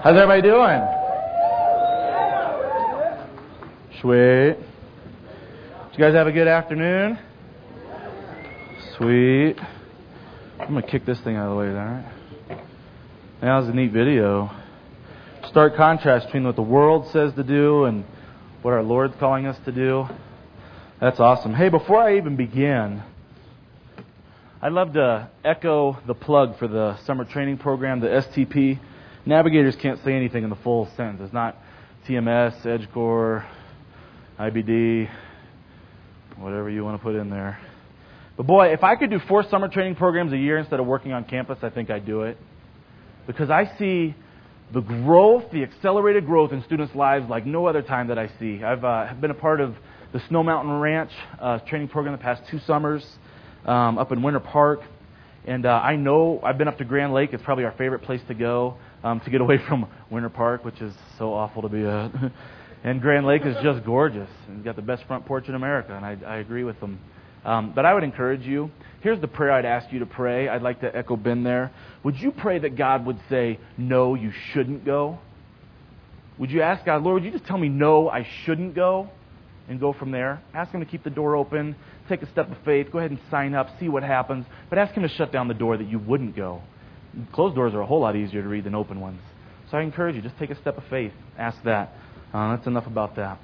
How's everybody doing? Sweet. Did you guys have a good afternoon? Sweet. I'm going to kick this thing out of the way, alright? That was a neat video. Stark contrast between what the world says to do and what our Lord's calling us to do. That's awesome. Hey, before I even begin, I'd love to echo the plug for the summer training program, the STP. Navigators can't say anything in the full sentence. It's not TMS, EdgeCore, IBD, whatever you want to put in there. But boy, if I could do 4 summer training programs a year instead of working on campus, I think I'd do it. Because I see the growth, the accelerated growth in students' lives like no other time that I see. I've been a part of the Snow Mountain Ranch training program the past 2 summers up in Winter Park. And I know I've been up to Grand Lake. It's probably our favorite place to go to get away from Winter Park, which is so awful to be at. And Grand Lake is just gorgeous. And you've got the best front porch in America, and I agree with them. But I would encourage you. Here's the prayer I'd ask you to pray. I'd like to echo Ben there. Would you pray that God would say, no, you shouldn't go? Would you ask God, Lord, would you just tell me, no, I shouldn't go? And go from there. Ask Him to keep the door open. Take a step of faith. Go ahead and sign up. See what happens. But ask Him to shut down the door that you wouldn't go. Closed doors are a whole lot easier to read than open ones. So I encourage you, just take a step of faith. Ask that. That's enough about that.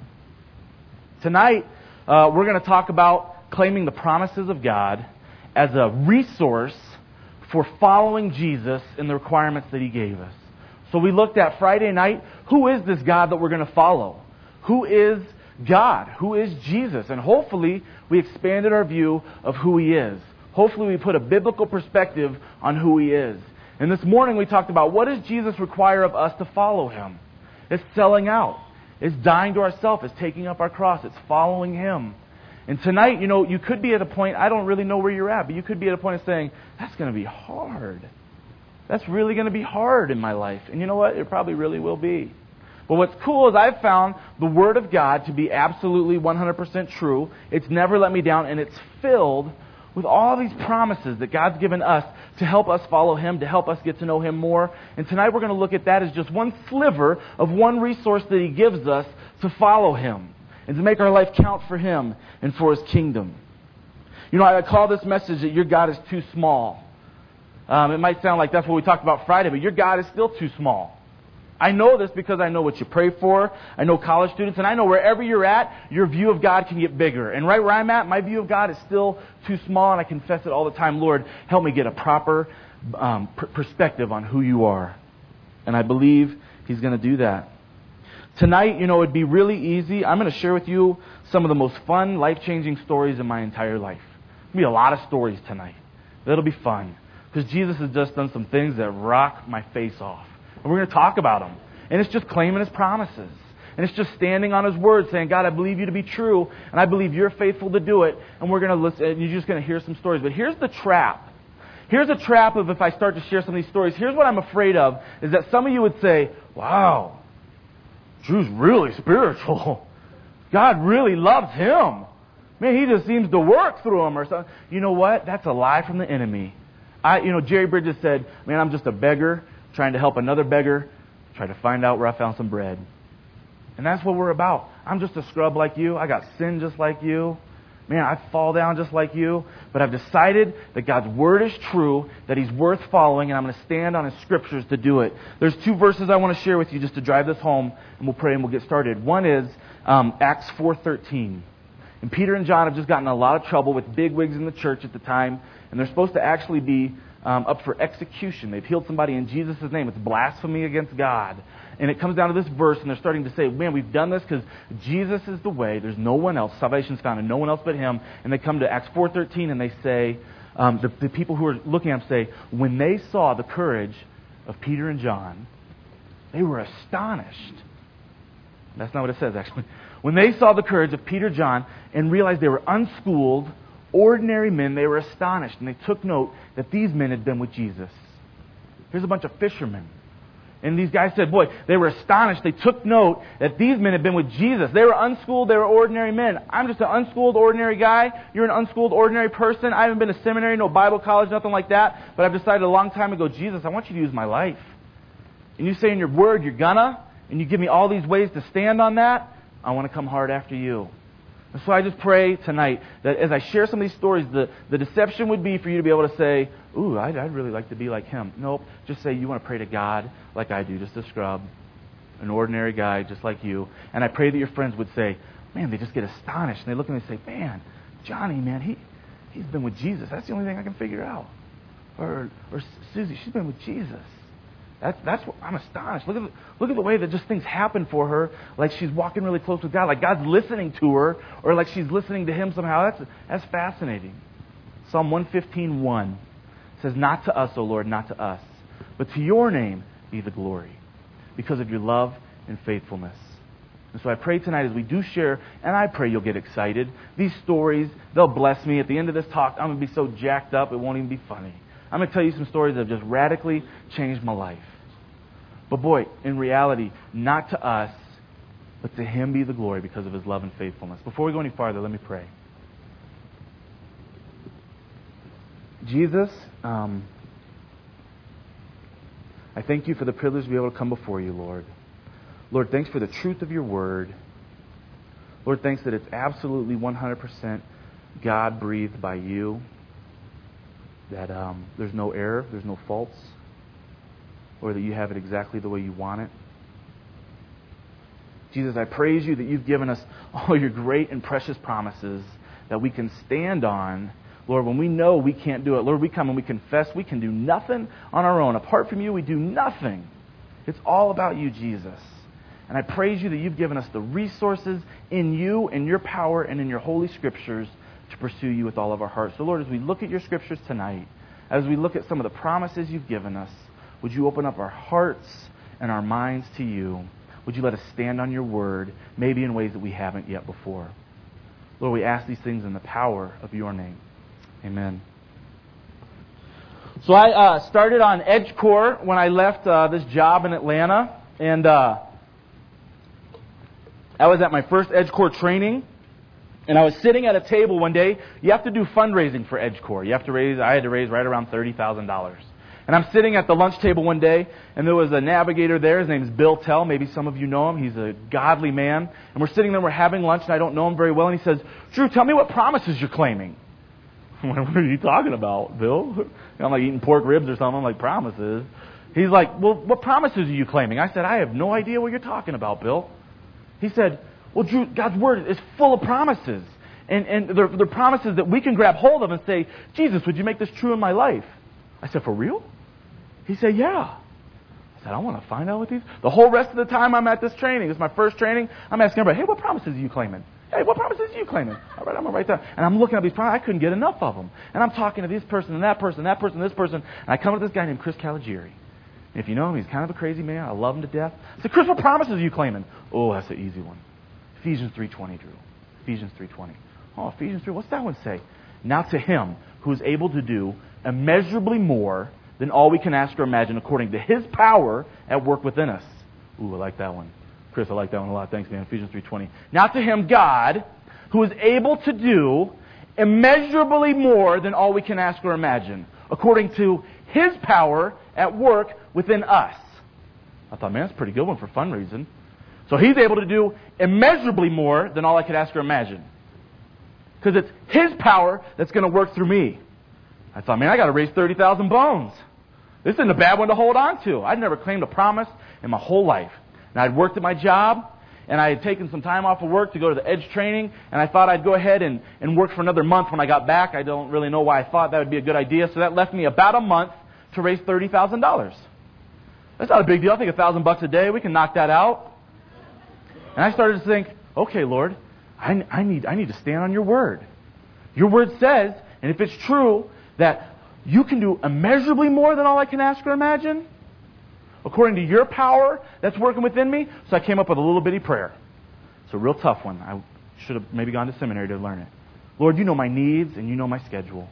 Tonight, we're going to talk about claiming the promises of God as a resource for following Jesus and the requirements that He gave us. So we looked at Friday night, who is this God that we're going to follow? Who is God? Who is Jesus? And hopefully we expanded our view of who He is. Hopefully we put a biblical perspective on who He is. And this morning we talked about what does Jesus require of us to follow Him? It's selling out. It's dying to ourselves. It's taking up our cross. It's following Him. And tonight, you could be at a point, I don't really know where you're at, but you could be at a point of saying, that's going to be hard. That's really going to be hard in my life. And you know what? It probably really will be. But what's cool is I've found the Word of God to be absolutely 100% true. It's never let me down, and it's filled with all these promises that God's given us to help us follow Him, to help us get to know Him more. And tonight we're going to look at that as just one sliver of one resource that He gives us to follow Him and to make our life count for Him and for His kingdom. I call this message that your God is too small. It might sound like that's what we talked about Friday, but your God is still too small. I know this because I know what you pray for. I know college students, and I know wherever you're at, your view of God can get bigger. And right where I'm at, my view of God is still too small, and I confess it all the time. Lord, help me get a proper perspective on who You are. And I believe He's going to do that. Tonight, it'd be really easy. I'm going to share with you some of the most fun, life-changing stories in my entire life. There'll be a lot of stories tonight. It'll be fun. Because Jesus has just done some things that rock my face off. And we're going to talk about them. And it's just claiming His promises. And it's just standing on His word saying, God, I believe You to be true. And I believe You're faithful to do it. And we're going to listen. And you're just going to hear some stories. But here's the trap. Here's a trap of if I start to share some of these stories. Here's what I'm afraid of. Is that some of you would say, wow, Drew's really spiritual. God really loves him. Man, He just seems to work through him or something. You know what? That's a lie from the enemy. Jerry Bridges said, man, I'm just a beggar trying to help another beggar try to find out where I found some bread. And that's what we're about. I'm just a scrub like you. I got sin just like you. Man, I fall down just like you. But I've decided that God's Word is true, that He's worth following, and I'm going to stand on His Scriptures to do it. There's 2 verses I want to share with you just to drive this home, and we'll pray and we'll get started. One is Acts 4:13. And Peter and John have just gotten in a lot of trouble with bigwigs in the church at the time, and they're supposed to actually be up for execution. They've healed somebody in Jesus' name. It's blasphemy against God. And it comes down to this verse, and they're starting to say, man, we've done this because Jesus is the way. There's no one else. Salvation's found in no one else but Him. And they come to Acts 4:13, and they say, the people who are looking at them say, when they saw the courage of Peter and John, they were astonished. That's not what it says, actually. When they saw the courage of Peter and John and realized they were unschooled, ordinary men, they were astonished. And they took note that these men had been with Jesus. Here's a bunch of fishermen. And these guys said, boy, they were astonished. They took note that these men had been with Jesus. They were unschooled. They were ordinary men. I'm just an unschooled, ordinary guy. You're an unschooled, ordinary person. I haven't been to seminary, no Bible college, nothing like that. But I've decided a long time ago, Jesus, I want You to use my life. and you say in your word you're gonna, and you give me all these ways to stand on that, I want to come hard after you. And so I just pray tonight that as I share some of these stories, the deception would be for you to be able to say, ooh, I'd really like to be like him. Nope. Just say you want to pray to God like I do, just a scrub, an ordinary guy just like you. And I pray that your friends would say, man, they just get astonished. And they look at me and say, man, Johnny, man, he's been with Jesus. That's the only thing I can figure out. Or Susie, she's been with Jesus. That's what I'm astonished. Look at the way that just things happen for her, like she's walking really close with God, like God's listening to her, or like she's listening to Him somehow. That's fascinating. Psalm 115:1 says, "Not to us, O Lord, not to us, but to your name be the glory, because of your love and faithfulness." And so I pray tonight as we do share, and I pray you'll get excited. These stories, they'll bless me. At the end of this talk, I'm going to be so jacked up, it won't even be funny. I'm going to tell you some stories that have just radically changed my life. But boy, in reality, not to us, but to Him be the glory because of His love and faithfulness. Before we go any farther, let me pray. Jesus, I thank you for the privilege to be able to come before you, Lord. Lord, thanks for the truth of your word. Lord, thanks that it's absolutely 100% God-breathed by you. That there's no error, there's no faults, or that you have it exactly the way you want it. Jesus, I praise you that you've given us all your great and precious promises that we can stand on. Lord, when we know we can't do it, Lord, we come and we confess we can do nothing on our own. Apart from you, we do nothing. It's all about you, Jesus. And I praise you that you've given us the resources in you, in your power, and in your holy scriptures to pursue you with all of our hearts. So Lord, as we look at your scriptures tonight, as we look at some of the promises you've given us, would you open up our hearts and our minds to you? Would you let us stand on your word, maybe in ways that we haven't yet before? Lord, we ask these things in the power of your name. Amen. So I started on EdgeCore when I left this job in Atlanta, and I was at my first EdgeCore training. And I was sitting at a table one day. You have to do fundraising for EdgeCore. I had to raise right around $30,000. And I'm sitting at the lunch table one day, and there was a navigator there. His name is Bill Tell. Maybe some of you know him. He's a godly man. And we're sitting there, we're having lunch, and I don't know him very well. And he says, Drew, tell me what promises you're claiming. I'm like, what are you talking about, Bill? I'm like eating pork ribs or something. I'm like, promises? He's like, well, what promises are you claiming? I said, I have no idea what you're talking about, Bill. He said, well, Drew, God's Word is full of promises. And they're promises that we can grab hold of and say, Jesus, would you make this true in my life? I said, for real? He said, yeah. I said, I want to find out what these... The whole rest of the time I'm at this training, it's my first training, I'm asking everybody, hey, what promises are you claiming? Hey, what promises are you claiming? All right, I'm going to write down. And I'm looking at these promises. I couldn't get enough of them. And I'm talking to this person and that person, that person, this person. And I come to this guy named Chris Caligieri. And if you know him, he's kind of a crazy man. I love him to death. I said, Chris, what promises are you claiming? Oh, that's an easy one. Ephesians 3:20, Drew. Ephesians 3:20. Oh, Ephesians 3, what's that one say? Now to Him who is able to do immeasurably more than all we can ask or imagine according to His power at work within us. Ooh, I like that one. Chris, I like that one a lot. Thanks, man. Ephesians 3:20. Now to Him, God, who is able to do immeasurably more than all we can ask or imagine according to His power at work within us. I thought, man, that's a pretty good one for fundraising. So He's able to do immeasurably more than all I could ask or imagine. Because it's His power that's going to work through me. I thought, man, I got to raise 30,000 bones. This isn't a bad one to hold on to. I'd never claimed a promise in my whole life. And I'd worked at my job, and I had taken some time off of work to go to the Edge training, and I thought I'd go ahead and work for another month when I got back. I don't really know why I thought that would be a good idea. So that left me about a month to raise $30,000. That's not a big deal. I think $1,000 a day, we can knock that out. And I started to think, okay, Lord, I need to stand on your word. Your word says, and if it's true, that you can do immeasurably more than all I can ask or imagine, according to your power that's working within me. So I came up with a little bitty prayer. It's a real tough one. I should have maybe gone to seminary to learn it. Lord, you know my needs and you know my schedule.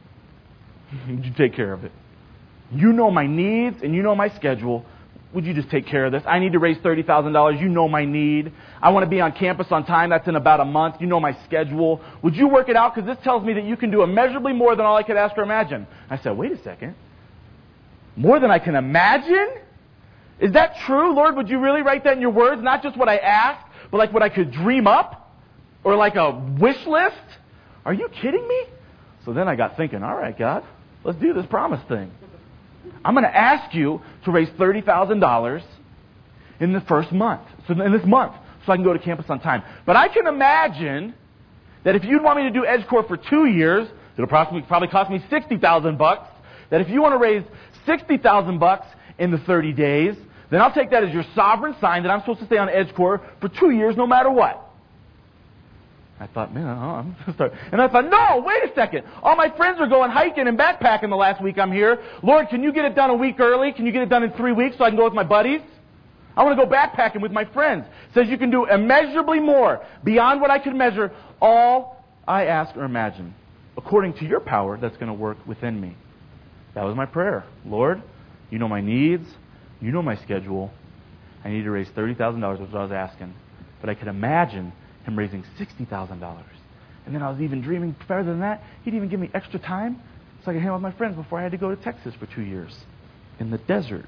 Would you take care of it? You know my needs and you know my schedule. Would you just take care of this? I need to raise $30,000. You know my need. I want to be on campus on time. That's in about a month. You know my schedule. Would you work it out? Because this tells me that you can do immeasurably more than all I could ask or imagine. I said, wait a second. More than I can imagine? Is that true? Lord, would you really write that in your words? Not just what I asked, but like what I could dream up? Or like a wish list? Are you kidding me? So then I got thinking, all right, God, let's do this promise thing. I'm going to ask you to raise $30,000 in the first month. So in this month, so I can go to campus on time. But I can imagine that if you'd want me to do EdgeCore for 2 years, it'll probably cost me $60,000. That if you want to raise $60,000 in the 30 days, then I'll take that as your sovereign sign that I'm supposed to stay on EdgeCore for 2 years no matter what. I thought, man, I'm going to start. And I thought, no, wait a second. All my friends are going hiking and backpacking the last week I'm here. Lord, can you get it done a week early? Can you get it done in 3 weeks so I can go with my buddies? I want to go backpacking with my friends. It says you can do immeasurably more, beyond what I can measure, all I ask or imagine, according to your power that's going to work within me. That was my prayer. Lord, you know my needs. You know my schedule. I need to raise $30,000, which is what I was asking. But I could imagine him raising $60,000. And then I was even dreaming further than that. He'd even give me extra time so I could hang out with my friends before I had to go to Texas for 2 years in the desert.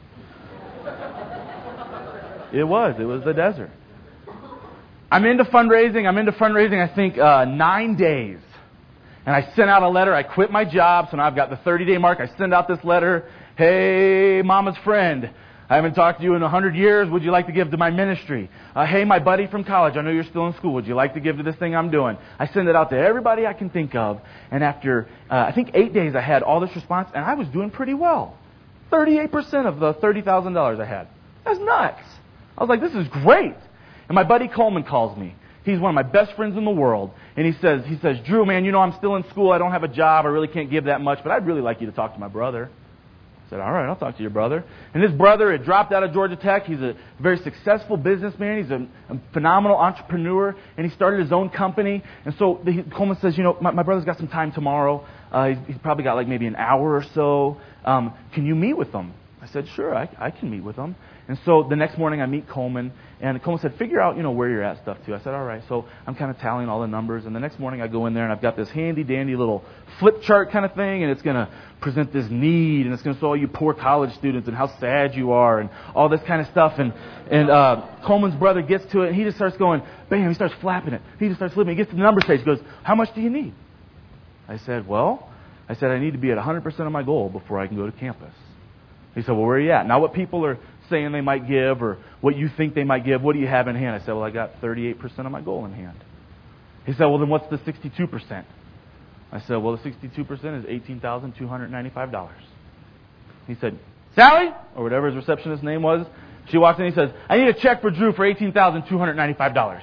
It was the desert. I'm into fundraising, I think, 9 days. And I sent out a letter. I quit my job, so now I've got the 30-day mark. I send out this letter. Hey, mama's friend. I haven't talked to you in 100 years. Would you like to give to my ministry? Hey, my buddy from college. I know you're still in school. Would you like to give to this thing I'm doing? I send it out to everybody I can think of. And after, I think 8 days, I had all this response, and I was doing pretty well. 38% of the $30,000 I had. That's nuts. I was like, this is great. And my buddy Coleman calls me. He's one of my best friends in the world. And he says, Drew, man, you know I'm still in school. I don't have a job. I really can't give that much, but I'd really like you to talk to my brother. I said, all right, I'll talk to your brother. And his brother had dropped out of Georgia Tech. He's a very successful businessman. He's a phenomenal entrepreneur. And he started his own company. And so Coleman says, you know, my brother's got some time tomorrow. He's probably got like maybe an hour or so. Can you meet with him? I said, sure, I can meet with him. And so the next morning I meet Coleman, and Coleman said, figure out, where you're at stuff too. I said, all right. So I'm kind of tallying all the numbers, and the next morning I go in there, and I've got this handy-dandy little flip chart kind of thing, and it's going to present this need, and it's going to show all you poor college students and how sad you are, and all this kind of stuff. And Coleman's brother gets to it, and he just starts going, bam, he starts flapping it. He just starts flipping it. He gets to the number page. He goes, how much do you need? I said, I need to be at 100% of my goal before I can go to campus. He said, well, where are you at? Not what people are saying they might give or what you think they might give. What do you have in hand? I said, well, I got 38% of my goal in hand. He said, well, then what's the 62%? I said, well, the 62% is $18,295. He said, Sally, or whatever his receptionist's name was, she walks in and he says, I need a check for Drew for $18,295.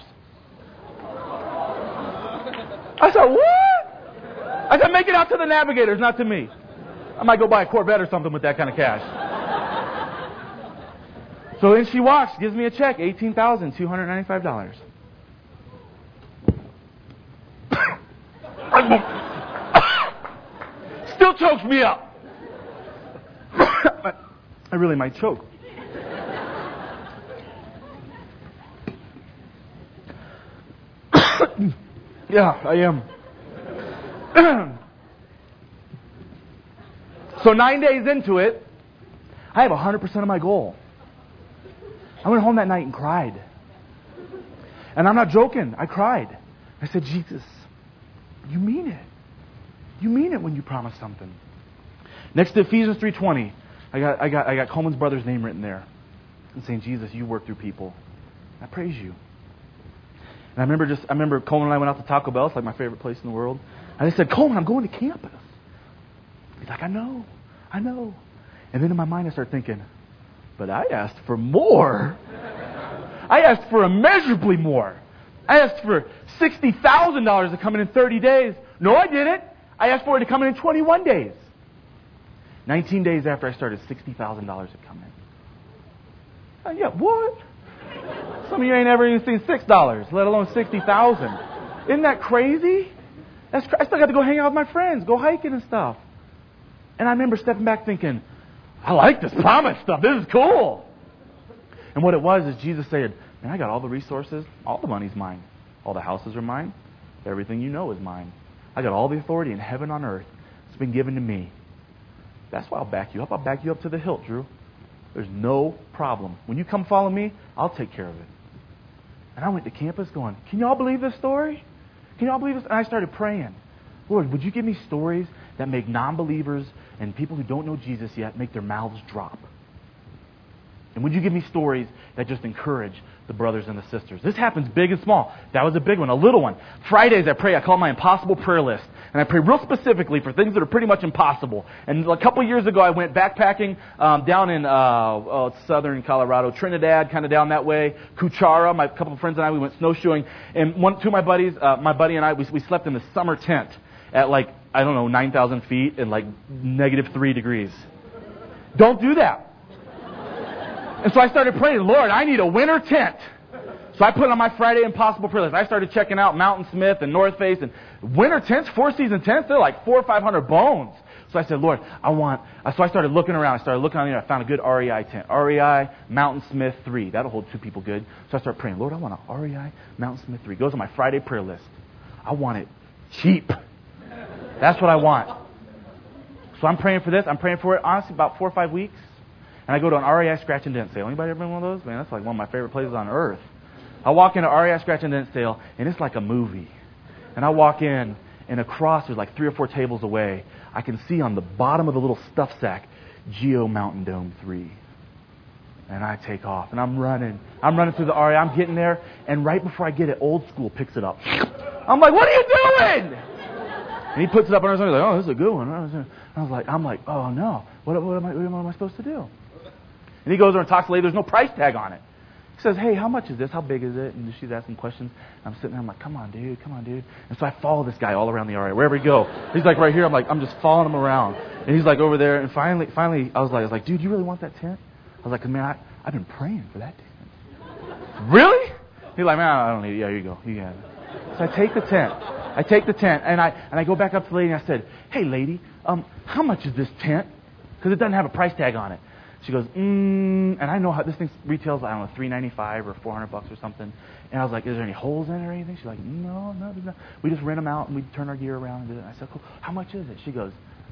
I said, what? I said, make it out to the navigators, not to me. I might go buy a Corvette or something with that kind of cash. So then she walks, gives me a check, $18,295. Still chokes me up. I really might choke. Yeah, I am. So 9 days into it, I have 100% of my goal. I went home that night and cried. And I'm not joking. I cried. I said, Jesus, you mean it. You mean it when you promise something. Next to Ephesians 3:20, I got Coleman's brother's name written there. And saying, Jesus, you work through people. I praise you. And I remember Coleman and I went out to Taco Bell. It's like my favorite place in the world. And I said, Coleman, I'm going to campus. He's like, I know. And then in my mind I start thinking, but I asked for more. I asked for immeasurably more. I asked for $60,000 to come in 30 days. No, I didn't. I asked for it to come in 21 days. 19 days after I started, $60,000 had come in. Yeah, what? Some of you ain't ever even seen $6, let alone $60,000. Isn't that crazy? I still got to go hang out with my friends, go hiking and stuff. And I remember stepping back thinking, I like this promise stuff. This is cool. And what it was is Jesus said, man, I got all the resources. All the money's mine. All the houses are mine. Everything you know is mine. I got all the authority in heaven and on earth. It's been given to me. That's why I'll back you up. I'll back you up to the hilt, Drew. There's no problem. When you come follow me, I'll take care of it. And I went to campus going, can y'all believe this story? Can y'all believe this? And I started praying. Lord, would you give me stories that make non-believers and people who don't know Jesus yet make their mouths drop? And would you give me stories that just encourage the brothers and the sisters? This happens big and small. That was a big one. A little one. Fridays I pray. I call it my impossible prayer list. And I pray real specifically for things that are pretty much impossible. And a couple years ago I went backpacking down in southern Colorado, Trinidad, kind of down that way. Cuchara, my couple of friends and I, we went snowshoeing. And two of my buddies, my buddy and I, we slept in the summer tent at 9,000 feet and -3 degrees. Don't do that. And so I started praying, Lord, I need a winter tent. So I put on my Friday Impossible prayer list. I started checking out Mountain Smith and North Face and winter tents, 4-season tents. They're like $400 or $500 bones. So I said, Lord, So I started looking around. I started looking on there. I found a good REI tent. REI Mountain Smith 3. That'll hold 2 people good. So I started praying, Lord, I want a REI Mountain Smith 3. It goes on my Friday prayer list. I want it cheap. That's what I want. So I'm praying for this. I'm praying for it, honestly, about 4 or 5 weeks. And I go to an REI scratch and dent sale. Anybody ever been to one of those? Man, that's like one of my favorite places on earth. I walk into REI scratch and dent sale, and it's like a movie. And I walk in, and across, there's like 3 or 4 tables away, I can see on the bottom of the little stuff sack, Geo Mountain Dome 3. And I take off, and I'm running through the REI. I'm getting there, and right before I get it, Old School picks it up. I'm like, what are you doing? And he puts it up on his own. He's like, oh, this is a good one. I'm like, oh no, what am I supposed to do? And he goes over and talks to the lady. There's no price tag on it. He says, hey, how much is this? How big is it? And she's asking questions. I'm sitting there. I'm like, come on, dude. And so I follow this guy all around the REI, wherever he go. He's like right here. I'm just following him around. And he's like over there. And finally, I was like, dude, you really want that tent? I was like, man, I've been praying for that tent. Really? He's like, man, I don't need it. Yeah, here you go. You got it. So I take the tent. And I go back up to the lady and I said, hey, lady, how much is this tent? Because it doesn't have a price tag on it. She goes, and I know how this thing retails, I don't know, $395 or $400 or something. And I was like, is there any holes in it or anything? She's like, no. We just rent them out and we turn our gear around and do it. I said, cool. How much is it? She goes,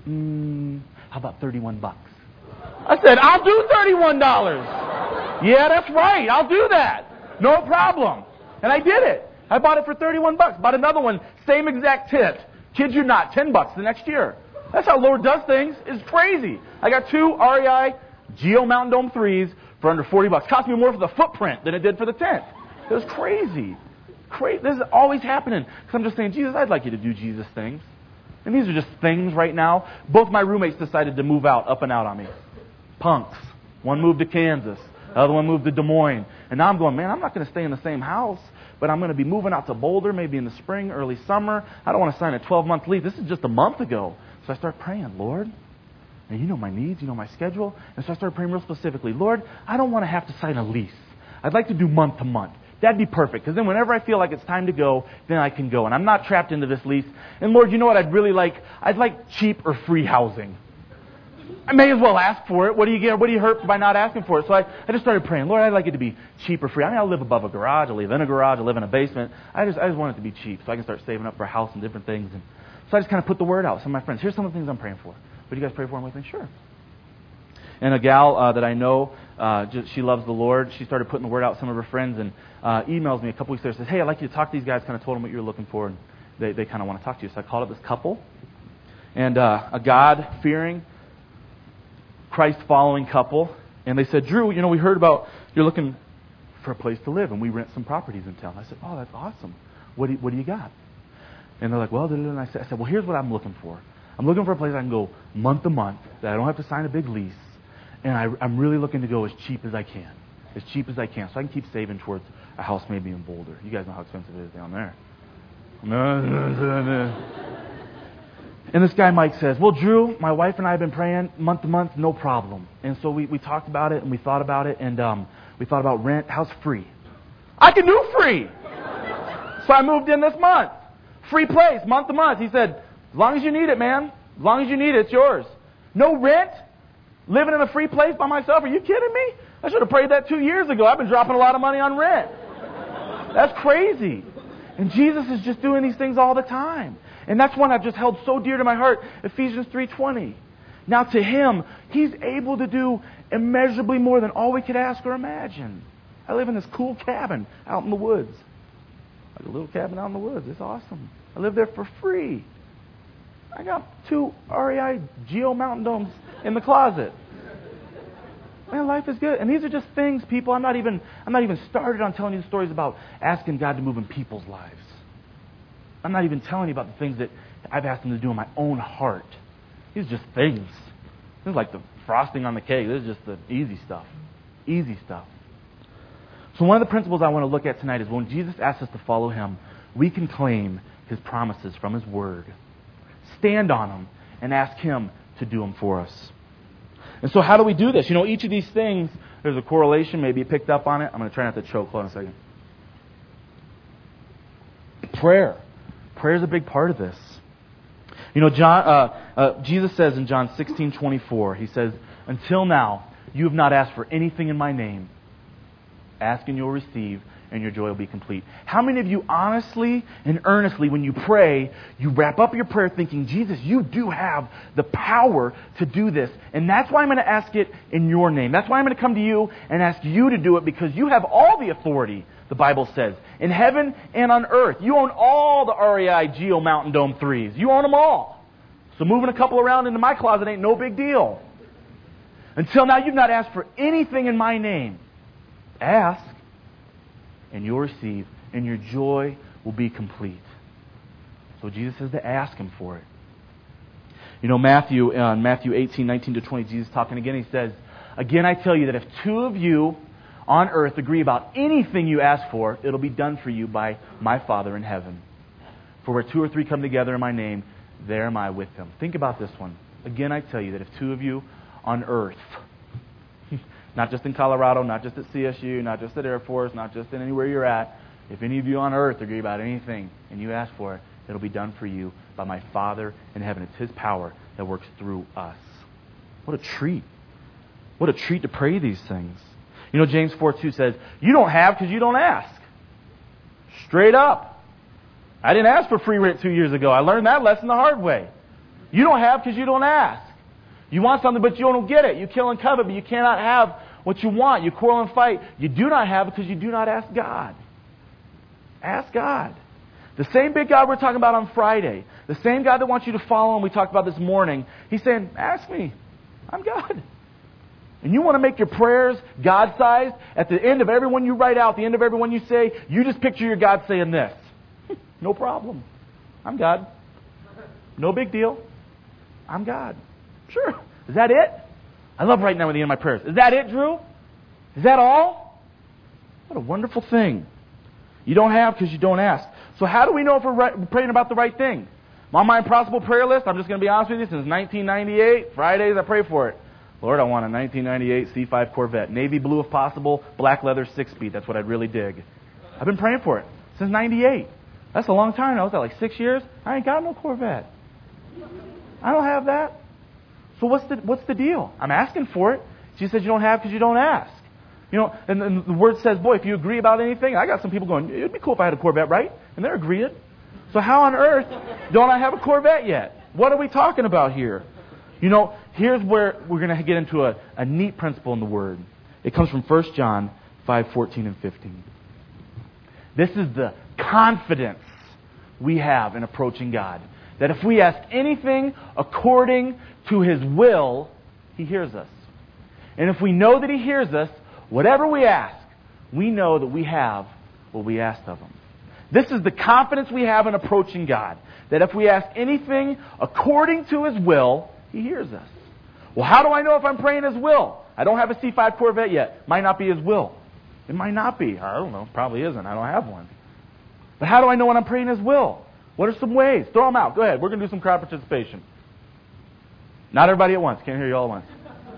how about $31? I said, I'll do $31. Yeah, that's right. I'll do that. No problem. And I did it. I bought it for $31. Bought another one, same exact tent. Kid you not, $10 the next year. That's how Lord does things. It's crazy. I got 2 REI Geo Mountain Dome 3s for under $40. Cost me more for the footprint than it did for the tent. It was crazy. This is always happening. Because I'm just saying, Jesus, I'd like you to do Jesus things. And these are just things right now. Both my roommates decided to move out, up and out on me. Punks. One moved to Kansas. The other one moved to Des Moines. And now I'm going, man, I'm not going to stay in the same house. But I'm going to be moving out to Boulder, maybe in the spring, early summer. I don't want to sign a 12-month lease. This is just a month ago. So I start praying, Lord, and you know my needs, you know my schedule. And so I started praying real specifically, Lord, I don't want to have to sign a lease. I'd like to do month to month. That'd be perfect, because then whenever I feel like it's time to go, then I can go. And I'm not trapped into this lease. And Lord, you know what I'd really like? I'd like cheap or free housing. I may as well ask for it. What do you get? What do you hurt by not asking for it? So I just started praying, Lord, I'd like it to be cheap or free. I mean, I live above a garage. I live in a garage. I live in a basement. I just want it to be cheap so I can start saving up for a house and different things. And so I just kind of put the word out. Some of my friends, here's some of the things I'm praying for. Would you guys pray for them with me? Sure. And a gal that I know, she loves the Lord. She started putting the word out. Some of her friends and emails me a couple weeks later. Says, hey, I'd like you to talk to these guys. Kind of told them what you were looking for, and they kind of want to talk to you. So I called up this couple, and a God-fearing, Christ-following couple. And they said, Drew, we heard about you're looking for a place to live, and we rent some properties in town. I said, oh, that's awesome. What do you got? And they're like, well, and I said, well, here's what I'm looking for. I'm looking for a place I can go month to month, that I don't have to sign a big lease, and I'm really looking to go as cheap as I can. As cheap as I can, so I can keep saving towards a house maybe in Boulder. You guys know how expensive it is down there. And this guy, Mike, says, well, Drew, my wife and I have been praying month to month, no problem. And so we talked about it, and we thought about it, and we thought about rent. How's free? I can do free! So I moved in this month. Free place, month to month. He said, as long as you need it, man. As long as you need it, it's yours. No rent? Living in a free place by myself? Are you kidding me? I should have prayed that 2 years ago. I've been dropping a lot of money on rent. That's crazy. And Jesus is just doing these things all the time. And that's one I've just held so dear to my heart, Ephesians 3:20. Now to Him, He's able to do immeasurably more than all we could ask or imagine. I live in this cool cabin out in the woods. Like a little cabin out in the woods. It's awesome. I live there for free. I got 2 REI Geo Mountain Domes in the closet. Man, life is good. And these are just things, people, I'm not even started on telling you the stories about asking God to move in people's lives. I'm not even telling you about the things that I've asked Him to do in my own heart. These are just things. This is like the frosting on the cake. This is just the easy stuff. Easy stuff. So one of the principles I want to look at tonight is when Jesus asks us to follow Him, we can claim His promises from His Word. Stand on them and ask Him to do them for us. And so how do we do this? You know, each of these things, there's a correlation. Maybe you picked up on it. I'm going to try not to choke. Hold on a second. Prayer. Prayer is a big part of this. You know, Jesus says in John 16:24, He says, "Until now, you have not asked for anything in my name. Ask and you'll receive, and your joy will be complete." How many of you honestly and earnestly, when you pray, you wrap up your prayer thinking, Jesus, you do have the power to do this. And that's why I'm going to ask it in your name. That's why I'm going to come to you and ask you to do it, because you have all the authority, the Bible says, in heaven and on earth. You own all the REI Geo Mountain Dome 3s. You own them all. So moving a couple around into my closet ain't no big deal. Until now, you've not asked for anything in my name. Ask, and you'll receive, and your joy will be complete. So Jesus says to ask Him for it. You know, Matthew 18:19-20, Jesus talking again, He says, "Again I tell you that if 2 of you on earth agree about anything you ask for, it'll be done for you by my Father in heaven. For where 2 or 3 come together in my name, there am I with them." Think about this one. Again I tell you that if 2 of you on earth, not just in Colorado, not just at CSU, not just at Air Force, not just in anywhere you're at, if any of you on earth agree about anything and you ask for it, it'll be done for you by my Father in heaven. It's His power that works through us. What a treat. What a treat to pray these things. You know, James 4:2 says, you don't have because you don't ask. Straight up. I didn't ask for free rent 2 years ago. I learned that lesson the hard way. You don't have because you don't ask. You want something, but you don't get it. You kill and covet, but you cannot have what you want. You quarrel and fight. You do not have because you do not ask God. Ask God. The same big God we're talking about on Friday, the same God that wants you to follow and we talked about this morning, He's saying, ask me. I'm God. And you want to make your prayers God-sized? At the end of every one you write out, the end of every one you say, you just picture your God saying this. No problem. I'm God. No big deal. I'm God. Sure. Is that it? I love writing down at the end of my prayers. Is that it, Drew? Is that all? What a wonderful thing. You don't have because you don't ask. So how do we know if we're praying about the right thing? On my impossible prayer list, I'm just going to be honest with you, since 1998, Fridays I pray for it. Lord, I want a 1998 C5 Corvette. Navy blue if possible, black leather 6-speed. That's what I'd really dig. I've been praying for it since 98. That's a long time now. Was that like 6 years? I ain't got no Corvette. I don't have that. So what's the deal? I'm asking for it. Jesus says you don't have because you don't ask. You know, and the Word says, boy, if you agree about anything, I got some people going, it'd be cool if I had a Corvette, right? And they're agreed. So how on earth don't I have a Corvette yet? What are we talking about here? You know, here's where we're going to get into a neat principle in the Word. It comes from 1 John 5:14 and 15. This is the confidence we have in approaching God. That if we ask anything according to His will, He hears us. And if we know that He hears us, whatever we ask, we know that we have what we asked of Him. This is the confidence we have in approaching God. That if we ask anything according to His will, He hears us. Well, how do I know if I'm praying His will? I don't have a C5 Corvette yet. Might not be His will. It might not be. I don't know. Probably isn't. I don't have one. But how do I know when I'm praying His will? What are some ways? Throw them out. Go ahead. We're going to do some crowd participation. Not everybody at once. Can't hear you all at once.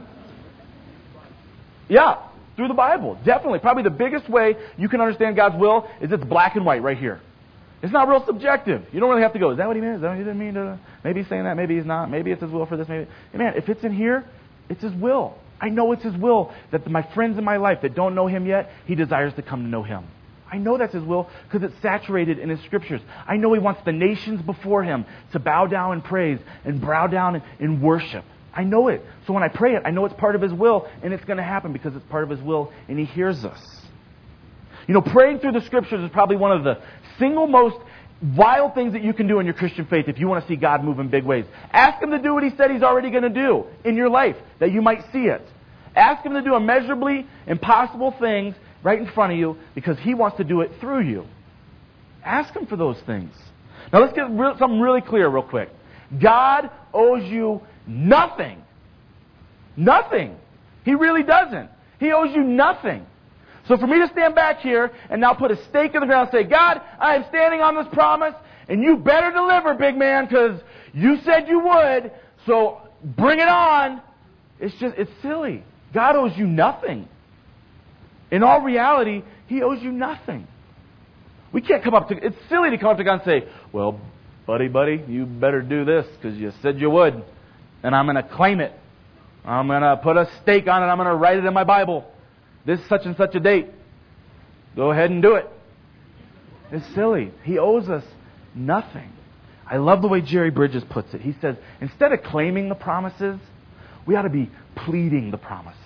Yeah, through the Bible. Definitely. Probably the biggest way you can understand God's will is it's black and white right here. It's not real subjective. You don't really have to go, is that what He meant? Is that what He didn't mean to? Maybe He's saying that. Maybe He's not. Maybe it's His will for this. Maybe. Man, if it's in here, it's His will. I know it's His will that my friends in my life that don't know Him yet, He desires to come to know Him. I know that's His will because it's saturated in His Scriptures. I know He wants the nations before Him to bow down in praise and bow down in worship. I know it. So when I pray it, I know it's part of His will, and it's going to happen because it's part of His will, and He hears us. You know, praying through the Scriptures is probably one of the single most vile things that you can do in your Christian faith if you want to see God move in big ways. Ask Him to do what He said He's already going to do in your life, that you might see it. Ask Him to do immeasurably impossible things right in front of you because He wants to do it through you. Ask Him for those things. Now let's get something really clear real quick. God owes you nothing. Nothing. He really doesn't. He owes you nothing. So for me to stand back here and now put a stake in the ground and say, God, I am standing on this promise, and you better deliver, big man, because you said you would, so bring it on. It's silly. God owes you nothing. In all reality, He owes you nothing. We can't come up to, it's silly to come up to God and say, well, buddy, you better do this because you said you would, and I'm going to claim it. I'm going to put a stake on it. I'm going to write it in my Bible. This such and such a date. Go ahead and do it. It's silly. He owes us nothing. I love the way Jerry Bridges puts it. He says, instead of claiming the promises, we ought to be pleading the promises.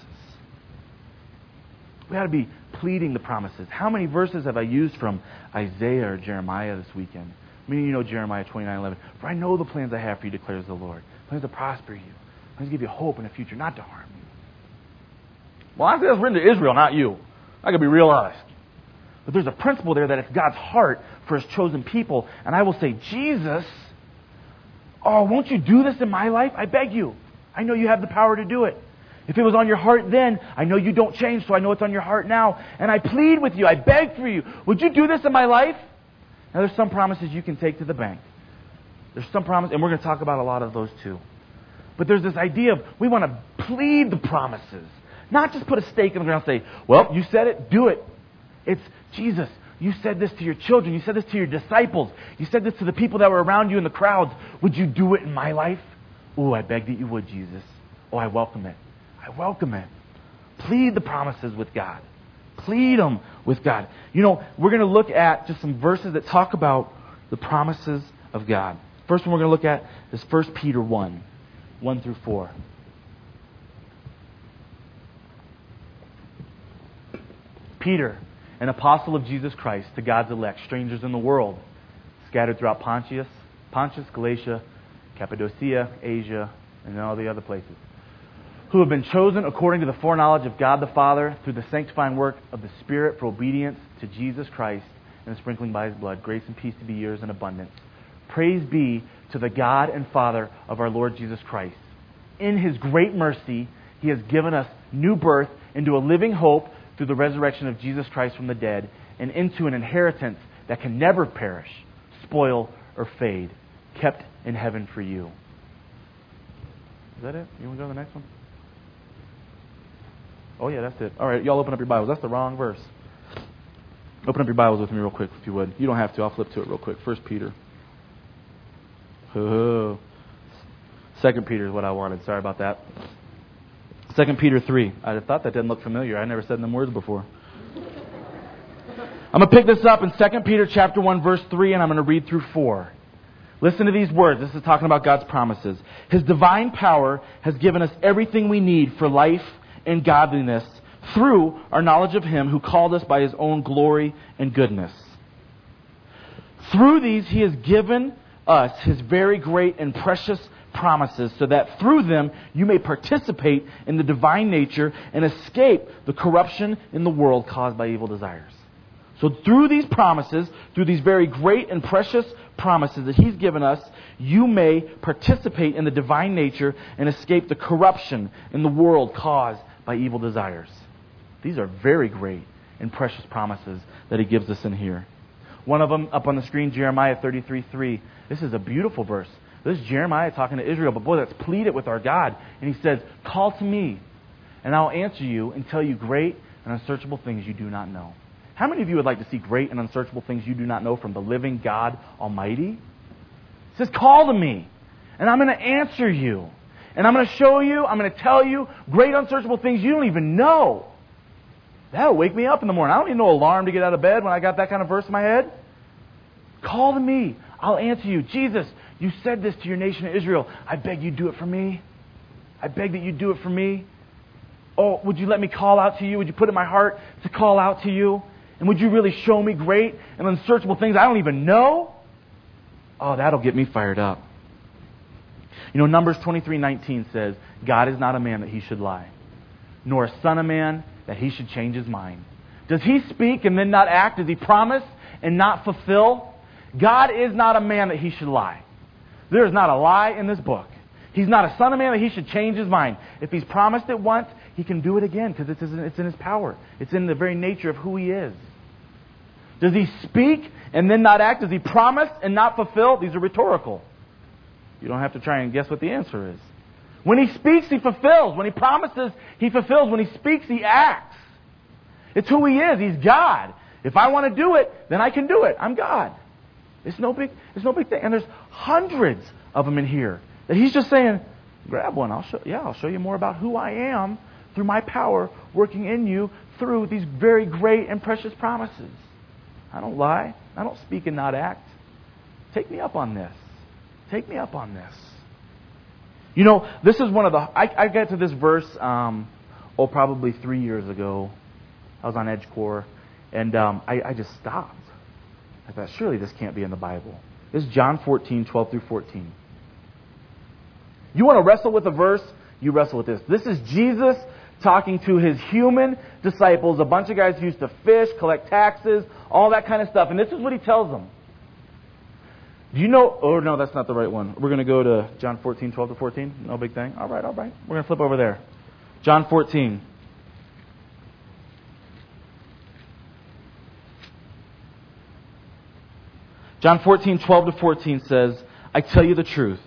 We ought to be pleading the promises. How many verses have I used from Isaiah or Jeremiah this weekend? I mean, you know Jeremiah 29:11. For I know the plans I have for you, declares the Lord. Plans to prosper you. Plans to give you hope in the future, not to harm you. Well, honestly, that's written to Israel, not you. I can be real honest. But there's a principle there that it's God's heart for His chosen people. And I will say, Jesus, won't you do this in my life? I beg you. I know you have the power to do it. If it was on your heart then, I know you don't change, so I know it's on your heart now. And I plead with you. I beg for you. Would you do this in my life? Now, there's some promises you can take to the bank. There's some promises, and we're going to talk about a lot of those too. But there's this idea of we want to plead the promises. Not just put a stake in the ground and say, well, you said it, do it. It's, Jesus, you said this to your children. You said this to your disciples. You said this to the people that were around you in the crowds. Would you do it in my life? Oh, I beg that you would, Jesus. Oh, I welcome it. I welcome it. Plead the promises with God. Plead them with God. You know, we're going to look at just some verses that talk about the promises of God. First one we're going to look at is 1 Peter 1:1-4. Peter, an apostle of Jesus Christ, to God's elect, strangers in the world, scattered throughout Pontus, Galatia, Cappadocia, Asia, and all the other places, who have been chosen according to the foreknowledge of God the Father through the sanctifying work of the Spirit for obedience to Jesus Christ and the sprinkling by His blood. Grace and peace to be yours in abundance. Praise be to the God and Father of our Lord Jesus Christ. In His great mercy, He has given us new birth into a living hope through the resurrection of Jesus Christ from the dead, and into an inheritance that can never perish, spoil, or fade, kept in heaven for you. Is that it? You want to go to the next one? Oh yeah, that's it. All right, y'all open up your Bibles. That's the wrong verse. Open up your Bibles with me real quick, if you would. You don't have to. I'll flip to it real quick. 1 Peter. 2 Peter is what I wanted. Sorry about that. 2 Peter 3. I thought that didn't look familiar. I never said them words before. I'm going to pick this up in 2 Peter chapter 1, verse 3, and I'm going to read through 4. Listen to these words. This is talking about God's promises. His divine power has given us everything we need for life and godliness through our knowledge of Him who called us by His own glory and goodness. Through these, He has given us His very great and precious promises, so that through them you may participate in the divine nature and escape the corruption in the world caused by evil desires. So through these promises, through these very great and precious promises that He's given us, you may participate in the divine nature and escape the corruption in the world caused by evil desires. These are very great and precious promises that He gives us in here. One of them up on the screen, Jeremiah 33:3. This is a beautiful verse. This is Jeremiah talking to Israel, but boy, that's pleaded with our God. And he says, call to me, and I'll answer you and tell you great and unsearchable things you do not know. How many of you would like to see great and unsearchable things you do not know from the living God Almighty? It says, call to me, and I'm going to answer you. And I'm going to show you, I'm going to tell you great unsearchable things you don't even know. That'll wake me up in the morning. I don't need no alarm to get out of bed when I got that kind of verse in my head. Call to me. I'll answer you. Jesus, you said this to your nation of Israel. I beg you do it for me. I beg that you do it for me. Oh, would you let me call out to you? Would you put it in my heart to call out to you? And would you really show me great and unsearchable things I don't even know? Oh, that'll get me fired up. You know, Numbers 23:19 says, God is not a man that he should lie, nor a son of man that he should change his mind. Does he speak and then not act? Does he promise and not fulfill? God is not a man that he should lie. There is not a lie in this book. He's not a son of man that he should change his mind. If he's promised it once, he can do it again because it's in his power. It's in the very nature of who he is. Does he speak and then not act? Does he promise and not fulfill? These are rhetorical. You don't have to try and guess what the answer is. When he speaks, he fulfills. When he promises, he fulfills. When he speaks, he acts. It's who he is. He's God. If I want to do it, then I can do it. I'm God. It's no big thing. And there's hundreds of them in here that he's just saying, grab one. I'll show you more about who I am through my power working in you through these very great and precious promises. I don't lie. I don't speak and not act. Take me up on this. Take me up on this. You know, this is one of the... I got to this verse, probably 3 years ago. I was on EdgeCore, and I just stopped. I thought, surely this can't be in the Bible. This is John 14:12 through 14. You want to wrestle with a verse? You wrestle with this. This is Jesus talking to his human disciples, a bunch of guys who used to fish, collect taxes, all that kind of stuff. And this is what he tells them. Do you know... Oh, no, that's not the right one. We're going to go to John 14:12 to 14. No big thing. All right. We're going to flip over there. John 14. John 14:12 to 14 says, I tell you the truth.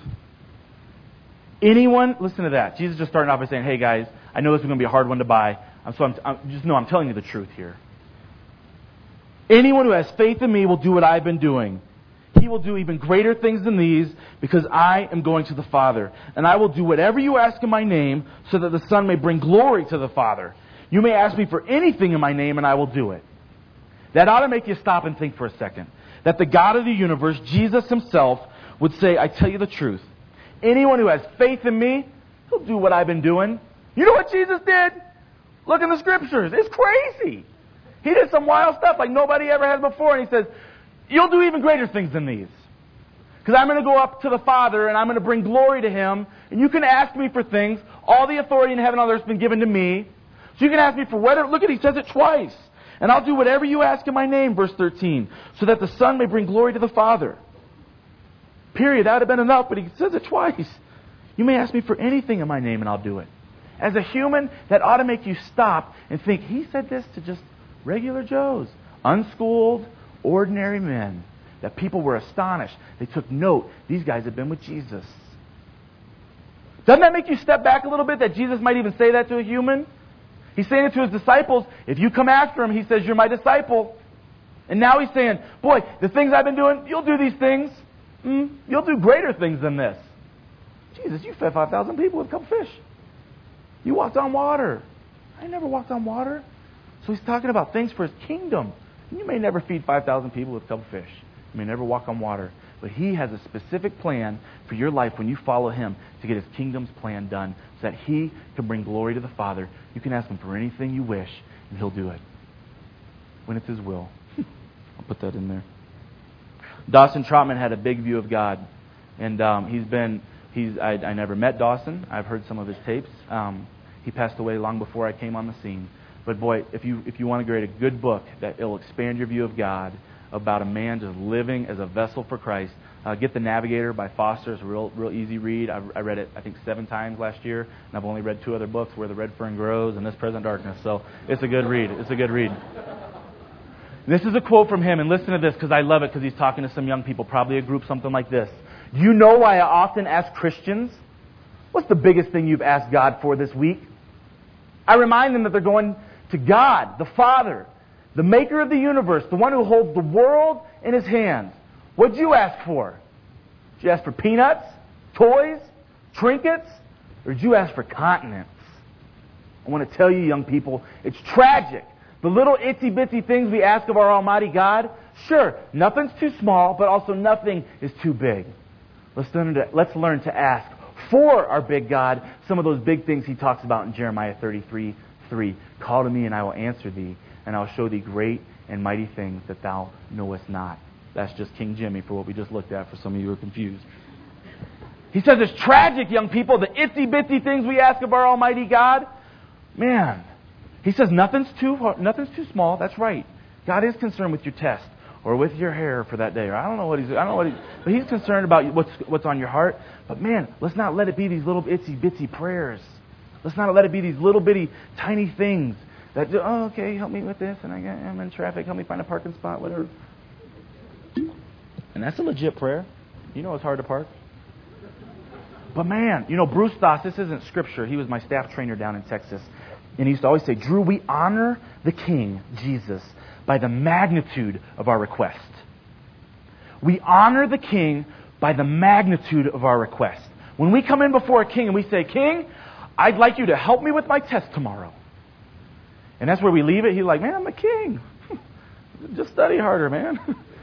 Anyone... Listen to that. Jesus just starting off by saying, hey, guys, I know this is going to be a hard one to buy. I'm telling you the truth here. Anyone who has faith in me will do what I've been doing. He will do even greater things than these because I am going to the Father. And I will do whatever you ask in my name so that the Son may bring glory to the Father. You may ask me for anything in my name and I will do it. That ought to make you stop and think for a second. That the God of the universe, Jesus himself, would say, I tell you the truth. Anyone who has faith in me, he'll do what I've been doing. You know what Jesus did? Look in the scriptures. It's crazy. He did some wild stuff like nobody ever has before. And he says, you'll do even greater things than these. Because I'm going to go up to the Father and I'm going to bring glory to him. And you can ask me for things. All the authority in heaven and on earth has been given to me. So you can ask me for whatever. Look at it, he says it twice. And I'll do whatever you ask in my name, verse 13. So that the Son may bring glory to the Father. Period. That would have been enough, but he says it twice. You may ask me for anything in my name and I'll do it. As a human, that ought to make you stop and think, he said this to just regular Joes. Unschooled, ordinary men. That people were astonished. They took note. These guys have been with Jesus. Doesn't that make you step back a little bit that Jesus might even say that to a human? He's saying it to his disciples. If you come after him, he says, you're my disciple. And now he's saying, boy, the things I've been doing, you'll do these things. You'll do greater things than this. Jesus, you fed 5,000 people with a couple fish. You walked on water. I never walked on water. So he's talking about things for his kingdom. You may never feed 5,000 people with a couple fish. You may never walk on water. But he has a specific plan for your life when you follow him to get his kingdom's plan done so that he can bring glory to the Father. You can ask him for anything you wish, and he'll do it. When it's his will. I'll put that in there. Dawson Trotman had a big view of God. And I never met Dawson. I've heard some of his tapes. He passed away long before I came on the scene. But boy, if you want to create a good book that will expand your view of God, about a man just living as a vessel for Christ, get The Navigator by Foster. It's a real easy read. I read it, I think, 7 times last year, and I've only read 2 other books, Where the Red Fern Grows and This Present Darkness. So it's a good read. It's a good read. This is a quote from him, and listen to this because I love it because he's talking to some young people, probably a group something like this. Do you know why I often ask Christians, what's the biggest thing you've asked God for this week? I remind them that they're going to God, the Father, the maker of the universe, the one who holds the world in his hands. What did you ask for? Did you ask for peanuts, toys, trinkets, or did you ask for continence? I want to tell you, young people, it's tragic. The little itsy-bitsy things we ask of our Almighty God, sure, nothing's too small, but also nothing is too big. Let's learn to ask for our big God some of those big things he talks about in Jeremiah 33:3. Call to me and I will answer thee, and I will show thee great and mighty things that thou knowest not. That's just King Jimmy for what we just looked at for some of you who are confused. He says it's tragic, young people, the itsy-bitsy things we ask of our Almighty God. Man, he says nothing's too small. That's right. God is concerned with your test or with your hair for that day. Or I don't know what but he's concerned about what's on your heart. But man, let's not let it be these little itsy-bitsy prayers. Let's not let it be these little bitty tiny things that, oh, okay, help me with this, and I'm in traffic, help me find a parking spot, whatever. And that's a legit prayer. You know it's hard to park. But man, Bruce Doss, this isn't scripture. He was my staff trainer down in Texas. And he used to always say, Drew, we honor the King, Jesus, by the magnitude of our request. We honor the King by the magnitude of our request. When we come in before a king and we say, King, I'd like you to help me with my test tomorrow. And that's where we leave it. He's like, man, I'm a king. Just study harder, man.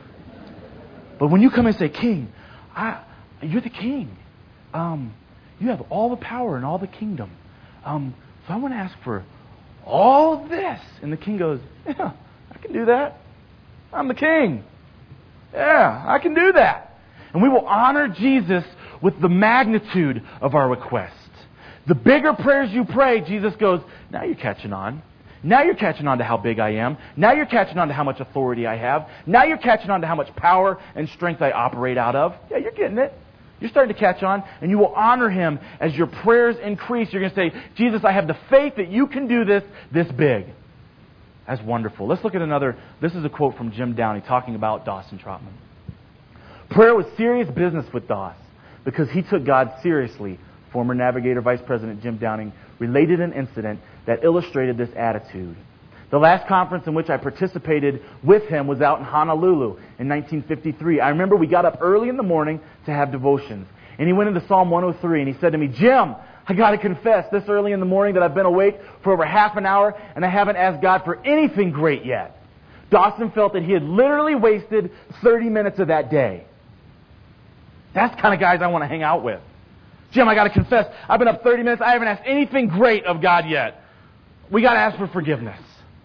But when you come and say, King, you're the king. You have all the power and all the kingdom. So I want to ask for all of this. And the king goes, yeah, I can do that. I'm the king. Yeah, I can do that. And we will honor Jesus with the magnitude of our request. The bigger prayers you pray, Jesus goes, now you're catching on. Now you're catching on to how big I am. Now you're catching on to how much authority I have. Now you're catching on to how much power and strength I operate out of. Yeah, you're getting it. You're starting to catch on, and you will honor Him as your prayers increase. You're going to say, Jesus, I have the faith that you can do this big. That's wonderful. Let's look at another. This is a quote from Jim Downey talking about Dawson Trotman. Prayer was serious business with Doss because he took God seriously. Former Navigator Vice President Jim Downing related an incident that illustrated this attitude. The last conference in which I participated with him was out in Honolulu in 1953. I remember we got up early in the morning to have devotions. And he went into Psalm 103 and he said to me, Jim, I got to confess this early in the morning that I've been awake for over half an hour and I haven't asked God for anything great yet. Dawson felt that he had literally wasted 30 minutes of that day. That's the kind of guys I want to hang out with. Jim, I got to confess, I've been up 30 minutes. I haven't asked anything great of God yet. We got to ask for forgiveness.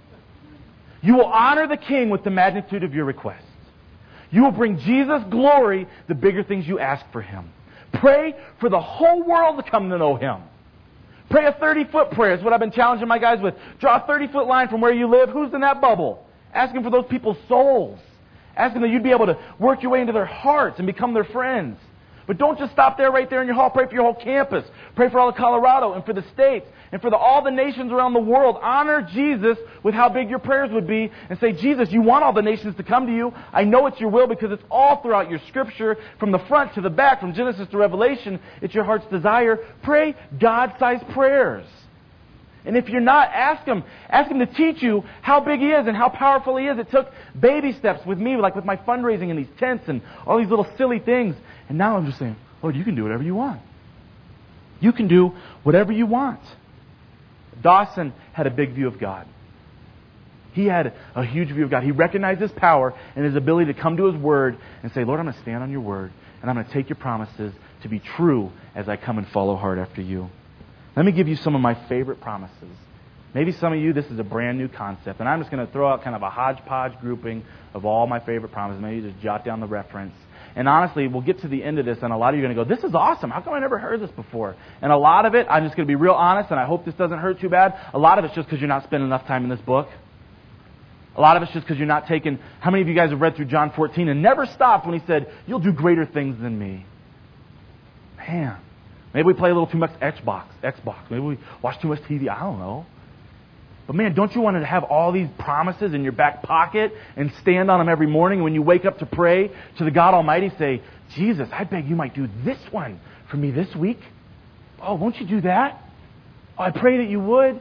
You will honor the King with the magnitude of your requests. You will bring Jesus glory the bigger things you ask for Him. Pray for the whole world to come to know Him. Pray a 30-foot prayer. It's what I've been challenging my guys with. Draw a 30-foot line from where you live. Who's in that bubble? Asking for those people's souls. Asking that you'd be able to work your way into their hearts and become their friends. But don't just stop there right there in your hall. Pray for your whole campus. Pray for all of Colorado and for the states and for all the nations around the world. Honor Jesus with how big your prayers would be and say, Jesus, you want all the nations to come to you. I know it's your will because it's all throughout your Scripture, from the front to the back, from Genesis to Revelation. It's your heart's desire. Pray God-sized prayers. And if you're not, ask Him to teach you how big He is and how powerful He is. It took baby steps with me, like with my fundraising and these tents and all these little silly things. And now I'm just saying, Lord, you can do whatever you want. You can do whatever you want. Dawson had a big view of God. He had a huge view of God. He recognized His power and His ability to come to His Word and say, Lord, I'm going to stand on your Word and I'm going to take your promises to be true as I come and follow hard after you. Let me give you some of my favorite promises. Maybe some of you, this is a brand new concept, and I'm just going to throw out kind of a hodgepodge grouping of all my favorite promises. Maybe you just jot down the reference. And honestly, we'll get to the end of this, and a lot of you are going to go, this is awesome. How come I never heard this before? And a lot of it, I'm just going to be real honest, and I hope this doesn't hurt too bad. A lot of it's just because you're not spending enough time in this book. A lot of it's just because you're not taking... How many of you guys have read through John 14 and never stopped when He said, you'll do greater things than me? Man. Maybe we play a little too much Xbox. Maybe we watch too much TV. I don't know. But man, don't you want to have all these promises in your back pocket and stand on them every morning? When you wake up to pray to the God Almighty, say, Jesus, I beg you might do this one for me this week. Oh, won't you do that? Oh, I pray that you would.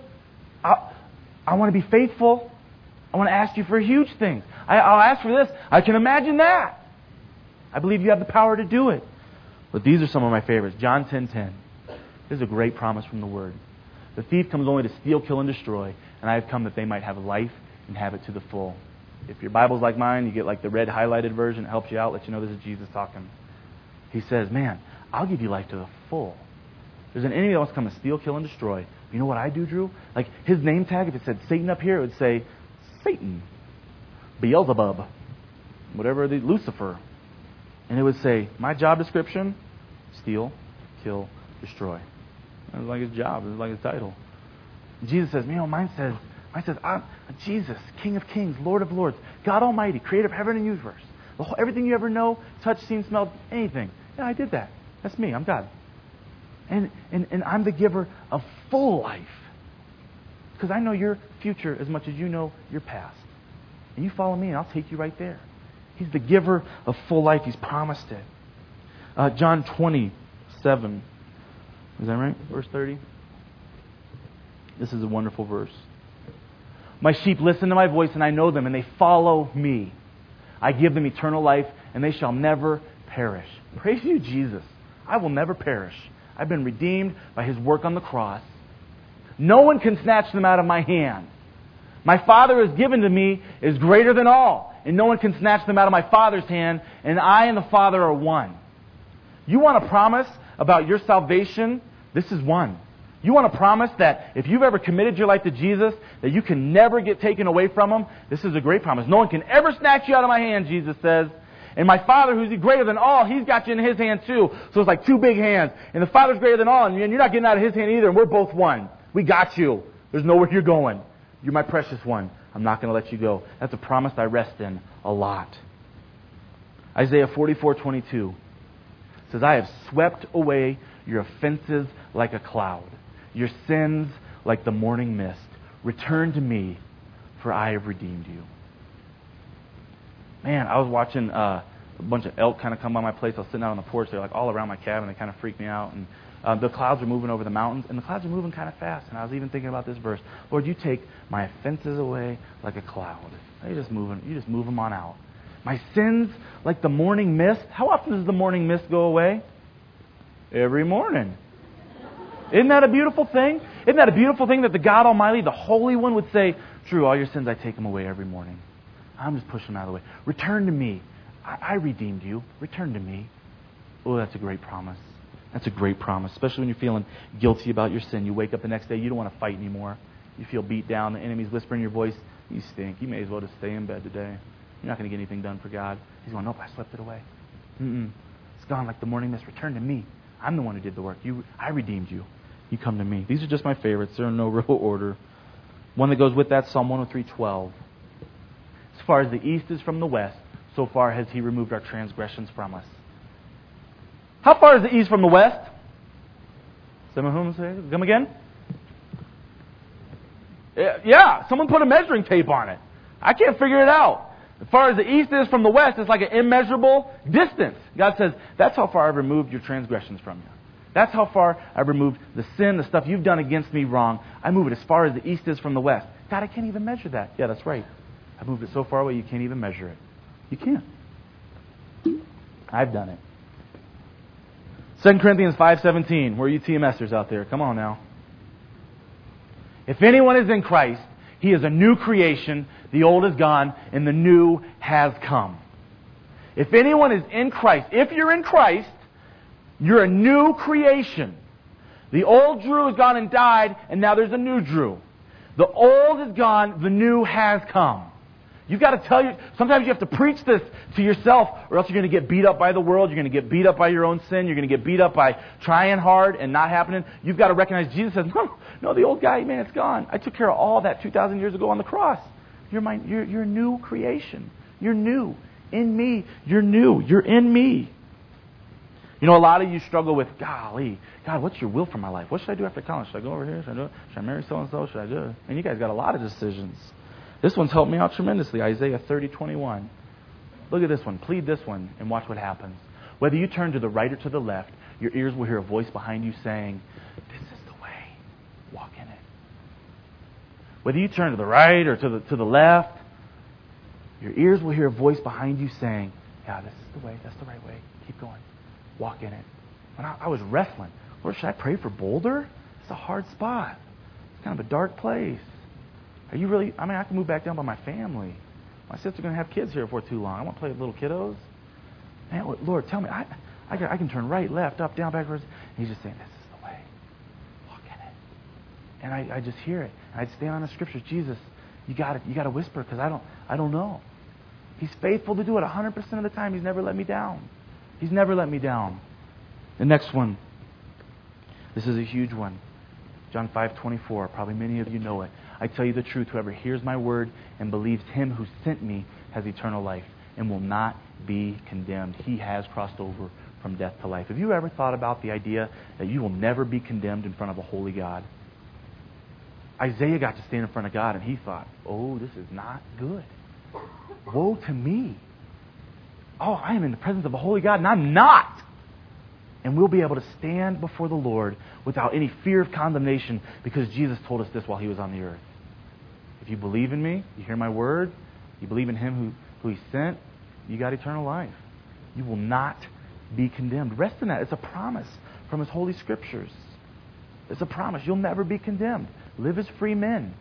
I want to be faithful. I want to ask you for huge things. I'll ask for this. I can imagine that. I believe you have the power to do it. But these are some of my favorites. John 10:10. This is a great promise from the Word. The thief comes only to steal, kill, and destroy, and I have come that they might have life and have it to the full. If your Bible's like mine, you get like the red highlighted version. It helps you out, lets you know this is Jesus talking. He says, man, I'll give you life to the full. There's an enemy that wants to come and steal, kill, and destroy. You know what I do, Drew? Like his name tag, if it said Satan up here, it would say Satan, Beelzebub, Lucifer. And it would say, my job description, steal, kill, destroy. That was like his job. It was like his title. Jesus says, mine says, I'm Jesus, King of Kings, Lord of Lords, God Almighty, creator of heaven and universe. Everything you ever know, touched, seen, smelled, anything. Yeah, I did that. That's me. I'm God. And I'm the giver of full life. Because I know your future as much as you know your past. And you follow me and I'll take you right there. He's the giver of full life. He's promised it. John 27. Is that right? Verse 30. This is a wonderful verse. My sheep listen to my voice and I know them and they follow me. I give them eternal life and they shall never perish. Praise you, Jesus. I will never perish. I've been redeemed by His work on the cross. No one can snatch them out of my hand. My Father has given to me is greater than all, and no one can snatch them out of my Father's hand, and I and the Father are one. You want a promise about your salvation? This is one. You want a promise that if you've ever committed your life to Jesus, that you can never get taken away from Him? This is a great promise. No one can ever snatch you out of my hand, Jesus says. And my Father, who's greater than all, He's got you in His hand too. So it's like two big hands. And the Father's greater than all, and you're not getting out of His hand either, and we're both one. We got you. There's nowhere you're going. You're my precious one. I'm not going to let you go. That's a promise I rest in a lot. Isaiah 44:22 says, I have swept away your offenses like a cloud, your sins like the morning mist. Return to me, for I have redeemed you. Man, I was watching a bunch of elk kind of come by my place. I was sitting out on the porch. They're like all around my cabin. They kind of freaked me out. And the clouds are moving over the mountains, and the clouds are moving kind of fast. And I was even thinking about this verse. Lord, you take my offenses away like a cloud. You just move them on out. My sins like the morning mist. How often does the morning mist go away? Every morning. Isn't that a beautiful thing? Isn't that a beautiful thing that the God Almighty, the Holy One, would say, Drew, all your sins, I take them away every morning. I'm just pushing them out of the way. Return to me. I redeemed you. Return to me. Oh, that's a great promise. That's a great promise, especially when you're feeling guilty about your sin. You wake up the next day, you don't want to fight anymore. You feel beat down. The enemy's whispering in your voice. You stink. You may as well just stay in bed today. You're not going to get anything done for God. He's going, nope, I swept it away. It's gone like the morning mist. Return to me. I'm the one who did the work. I redeemed you. You come to me. These are just my favorites. They're in no real order. One that goes with that, Psalm 103:12. As far as the east is from the west, so far has He removed our transgressions from us. How far is the east from the west? Come again? Yeah, someone put a measuring tape on it. I can't figure it out. As far as the east is from the west, it's like an immeasurable distance. God says, that's how far I've removed your transgressions from you. That's how far I've removed the sin, the stuff you've done against me wrong. I move it as far as the east is from the west. God, I can't even measure that. Yeah, that's right. I've moved it so far away you can't even measure it. You can't. I've done it. 2 Corinthians 5:17. Where are you TMSers out there? Come on now. If anyone is in Christ, he is a new creation. The old is gone and the new has come. If anyone is in Christ, if you're in Christ, you're a new creation. The old Drew has gone and died, and now there's a new Drew. The old is gone, the new has come. You've got to tell you, sometimes you have to preach this to yourself, or else you're going to get beat up by the world, you're going to get beat up by your own sin, you're going to get beat up by trying hard and not happening. You've got to recognize Jesus says, no, the old guy, man, it's gone. I took care of all that 2,000 years ago on the cross. You're a new creation. You're new. In me, you're new. You're in me. You know, a lot of you struggle with, golly, God, what's your will for my life? What should I do after college? Should I go over here? Should I do it? Should I marry so-and-so? Should I do it? And you guys got a lot of decisions. This one's helped me out tremendously. Isaiah 30:21. Look at this one. Plead this one and watch what happens. Whether you turn to the right or to the left, your ears will hear a voice behind you saying, this is the way. Walk in it. Whether you turn to the right or to the left, your ears will hear a voice behind you saying, yeah, this is the way. That's the right way. Keep going. Walk in it. When I was wrestling, Lord, should I pray for Boulder? It's a hard spot. It's kind of a dark place. Are you really? I mean, I can move back down by my family. My sister's going to have kids here before too long. I want to play with little kiddos. Man, Lord, tell me, I can turn right, left, up, down, backwards. And He's just saying, this is the way. And I just hear it. And I'd stand on the scriptures. Jesus, you got to whisper because I don't know. He's faithful to do it 100% of the time. He's never let me down. He's never let me down. The next one. This is a huge one. John 5:24. Probably many of you know it. I tell you the truth. Whoever hears my word and believes him who sent me has eternal life and will not be condemned. He has crossed over from death to life. Have you ever thought about the idea that you will never be condemned in front of a holy God? Isaiah got to stand in front of God and he thought, oh, this is not good. Woe to me. Oh, I am in the presence of a holy God and I'm not. And we'll be able to stand before the Lord without any fear of condemnation because Jesus told us this while he was on the earth. If you believe in me, you hear my word, you believe in him who he sent, you got eternal life. You will not be condemned. Rest in that. It's a promise from his holy scriptures. It's a promise. You'll never be condemned. Live as free men.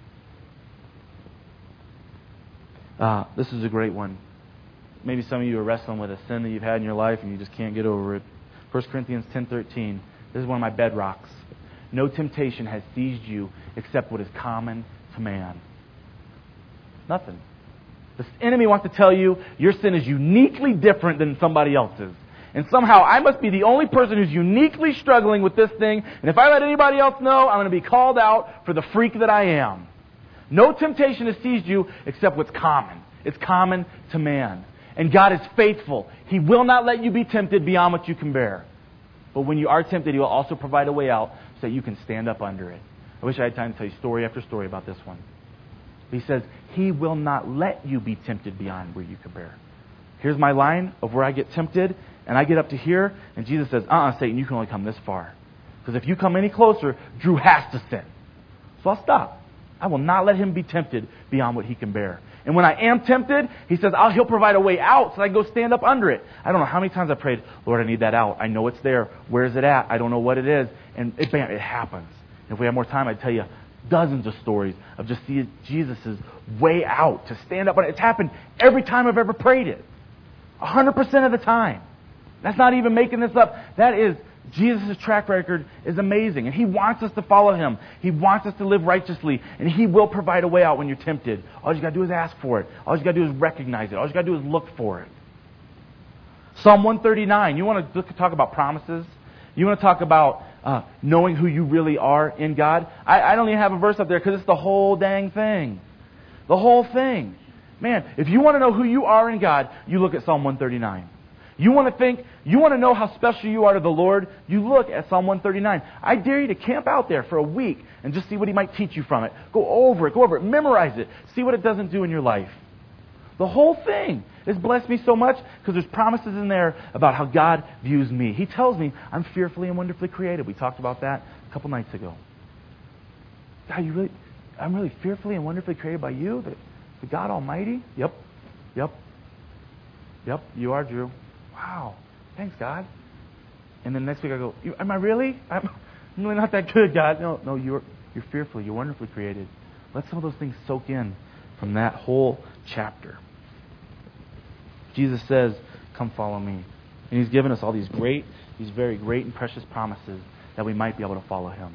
This is a great one. Maybe some of you are wrestling with a sin that you've had in your life and you just can't get over it. 1 Corinthians 10:13. This is one of my bedrocks. No temptation has seized you except what is common to man. Nothing. The enemy wants to tell you your sin is uniquely different than somebody else's. And somehow I must be the only person who's uniquely struggling with this thing. And if I let anybody else know, I'm going to be called out for the freak that I am. No temptation has seized you except what's common. It's common to man. And God is faithful. He will not let you be tempted beyond what you can bear. But when you are tempted, He will also provide a way out so that you can stand up under it. I wish I had time to tell you story after story about this one. He says, He will not let you be tempted beyond where you can bear. Here's my line of where I get tempted, and I get up to here, and Jesus says, Satan, you can only come this far. Because if you come any closer, Drew has to sin. So I'll stop. I will not let him be tempted beyond what he can bear. And when I am tempted, He says, He'll provide a way out so I can go stand up under it. I don't know how many times I prayed, Lord, I need that out. I know it's there. Where is it at? I don't know what it is. And bam, it happens. If we have more time, I'd tell you dozens of stories of just seeing Jesus' way out to stand up. But it's happened every time I've ever prayed it. 100% of the time. That's not even making this up. That is, Jesus' track record is amazing. And He wants us to follow Him. He wants us to live righteously. And He will provide a way out when you're tempted. All you got to do is ask for it. All you got to do is recognize it. All you got to do is look for it. Psalm 139. You want to talk about promises? You want to talk about knowing who you really are in God? I don't even have a verse up there because it's the whole dang thing. The whole thing. Man, if you want to know who you are in God, you look at Psalm 139. You want to know how special you are to the Lord, you look at Psalm 139. I dare you to camp out there for a week and just see what He might teach you from it. Go over it, memorize it, see what it doesn't do in your life. The whole thing has blessed me so much because there's promises in there about how God views me. He tells me I'm fearfully and wonderfully created. We talked about that a couple nights ago. God, I'm really fearfully and wonderfully created by you, the God Almighty? Yep, you are, Drew. Wow, thanks, God. And then next week I go, am I really? I'm really not that good, God. No, you're fearfully, you're wonderfully created. Let some of those things soak in from that whole chapter. Jesus says, come follow me. And He's given us all these very great and precious promises that we might be able to follow Him.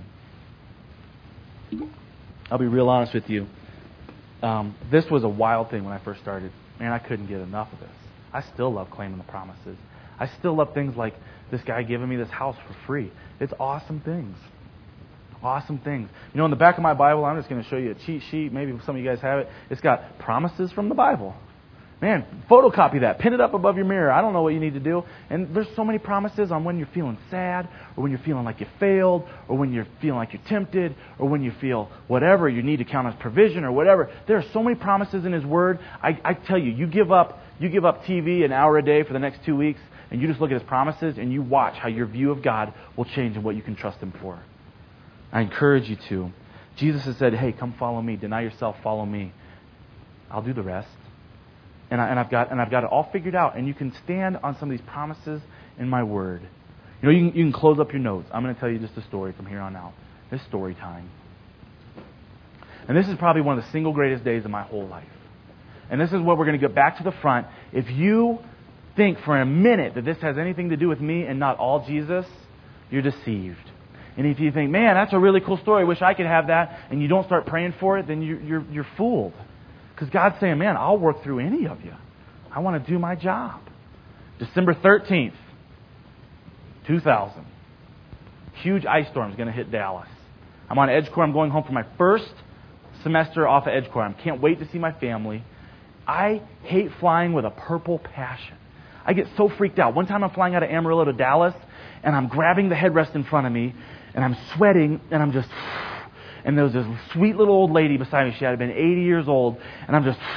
I'll be real honest with you. This was a wild thing when I first started. Man, I couldn't get enough of this. I still love claiming the promises. I still love things like this guy giving me this house for free. It's awesome things. Awesome things. You know, in the back of my Bible, I'm just going to show you a cheat sheet. Maybe some of you guys have it. It's got promises from the Bible. Man, photocopy that. Pin it up above your mirror. I don't know what you need to do. And there's so many promises on when you're feeling sad, or when you're feeling like you failed, or when you're feeling like you're tempted, or when you feel whatever, you need to count as provision or whatever. There are so many promises in His Word. I tell you, you give up TV an hour a day for the next 2 weeks, and you just look at His promises, and you watch how your view of God will change and what you can trust Him for. I encourage you to. Jesus has said, hey, come follow me. Deny yourself, follow me. I'll do the rest. And I've got it all figured out. And you can stand on some of these promises in my Word. You know, you can close up your notes. I'm going to tell you just a story from here on out. This is story time. And this is probably one of the single greatest days of my whole life. And this is what we're going to get back to the front. If you think for a minute that this has anything to do with me and not all Jesus, you're deceived. And if you think, man, that's a really cool story, I wish I could have that, and you don't start praying for it, then you're fooled. Because God's saying, man, I'll work through any of you. I want to do my job. December 13th, 2000. Huge ice storm is going to hit Dallas. I'm on Edge Corps. I'm going home for my first semester off of Edge Corps. I can't wait to see my family. I hate flying with a purple passion. I get so freaked out. One time I'm flying out of Amarillo to Dallas, and I'm grabbing the headrest in front of me, and I'm sweating, and I'm just... And there was this sweet little old lady beside me. She had been 80 years old, and I'm just...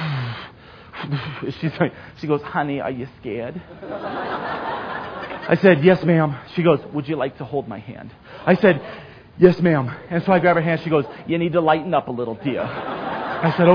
She goes, honey, are you scared? I said, yes, ma'am. She goes, would you like to hold my hand? I said, yes, ma'am. And so I grab her hand. She goes, you need to lighten up a little, dear. I said,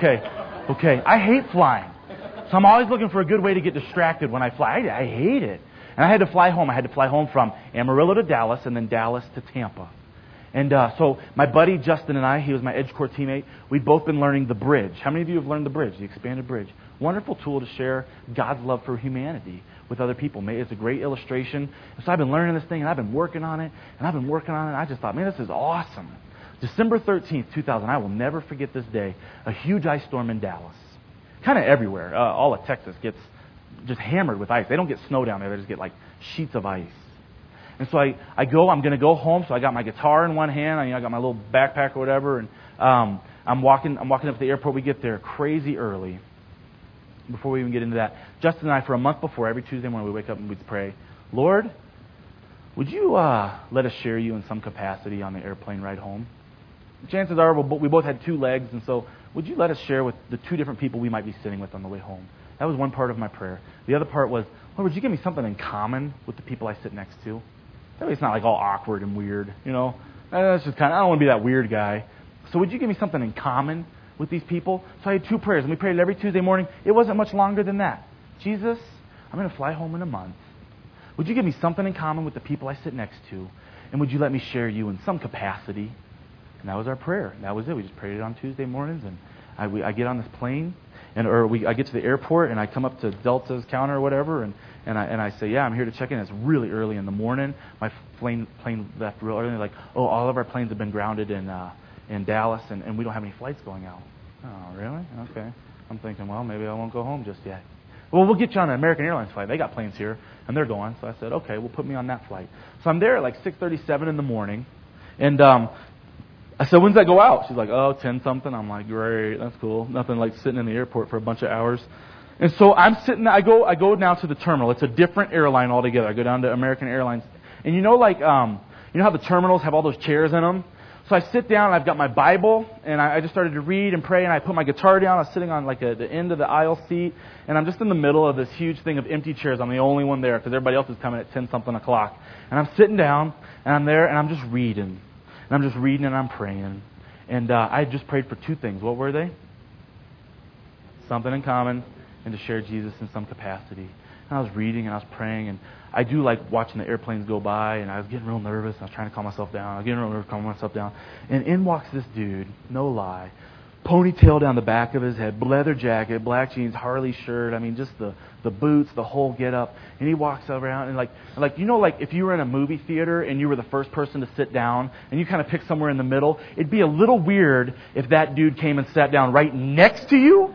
okay. I hate flying. So I'm always looking for a good way to get distracted when I fly. I hate it. And I had to fly home. I had to fly home from Amarillo to Dallas and then Dallas to Tampa. And so my buddy Justin and I, he was my Edge Corps teammate, we'd both been learning the bridge. How many of you have learned the bridge, the expanded bridge? Wonderful tool to share God's love for humanity with other people. It's a great illustration. So I've been learning this thing, and I've been working on it, and I just thought, man, this is awesome. December 13th, 2000, I will never forget this day. A huge ice storm in Dallas. Kind of everywhere. All of Texas gets just hammered with ice. They don't get snow down there. They just get like sheets of ice. And so I'm going to go home. So I got my guitar in one hand. I got my little backpack or whatever. And I'm walking up to the airport. We get there crazy early. Before we even get into that, Justin and I, for a month before, every Tuesday morning, we wake up and we'd pray, Lord, would you let us share you in some capacity on the airplane ride home? Chances are we both had two legs, and so would you let us share with the two different people we might be sitting with on the way home? That was one part of my prayer. The other part was, Lord, would you give me something in common with the people I sit next to? That way it's not like all awkward and weird, That's just I don't want to be that weird guy. So would you give me something in common with these people? So I had two prayers, and we prayed it every Tuesday morning. It wasn't much longer than that. Jesus, I'm going to fly home in a month. Would you give me something in common with the people I sit next to? And would you let me share you in some capacity? And that was our prayer. That was it. We just prayed it on Tuesday mornings, and I get on this plane, I get to the airport, and I come up to Delta's counter or whatever, and I say, yeah, I'm here to check in. It's really early in the morning. My plane left real early. They're like, all of our planes have been grounded in Dallas, and we don't have any flights going out. Oh, really? Okay. I'm thinking, well, maybe I won't go home just yet. Well, we'll get you on an American Airlines flight. They got planes here, and they're going. So I said, okay, well, put me on that flight. So I'm there at like 6:37 in the morning, and I said, when's that go out? She's like, 10-something. I'm like, great, that's cool. Nothing like sitting in the airport for a bunch of hours. And so I'm sitting, I go now to the terminal. It's a different airline altogether. I go down to American Airlines. And you know how the terminals have all those chairs in them? So I sit down, and I've got my Bible, and I just started to read and pray, and I put my guitar down. I was sitting on like the end of the aisle seat, and I'm just in the middle of this huge thing of empty chairs. I'm the only one there because everybody else is coming at 10-something o'clock. And I'm sitting down, and I'm there, and I'm just reading. And I'm just reading, and I'm praying. And I had just prayed for two things. What were they? Something in common, and to share Jesus in some capacity. And I was reading, and I was praying, and I do like watching the airplanes go by, and I was getting real nervous. I was trying to calm myself down. And in walks this dude, no lie, ponytail down the back of his head, leather jacket, black jeans, Harley shirt. I mean, just the boots, the whole get up. And he walks around, and like if you were in a movie theater and you were the first person to sit down, and you kind of pick somewhere in the middle, it'd be a little weird if that dude came and sat down right next to you.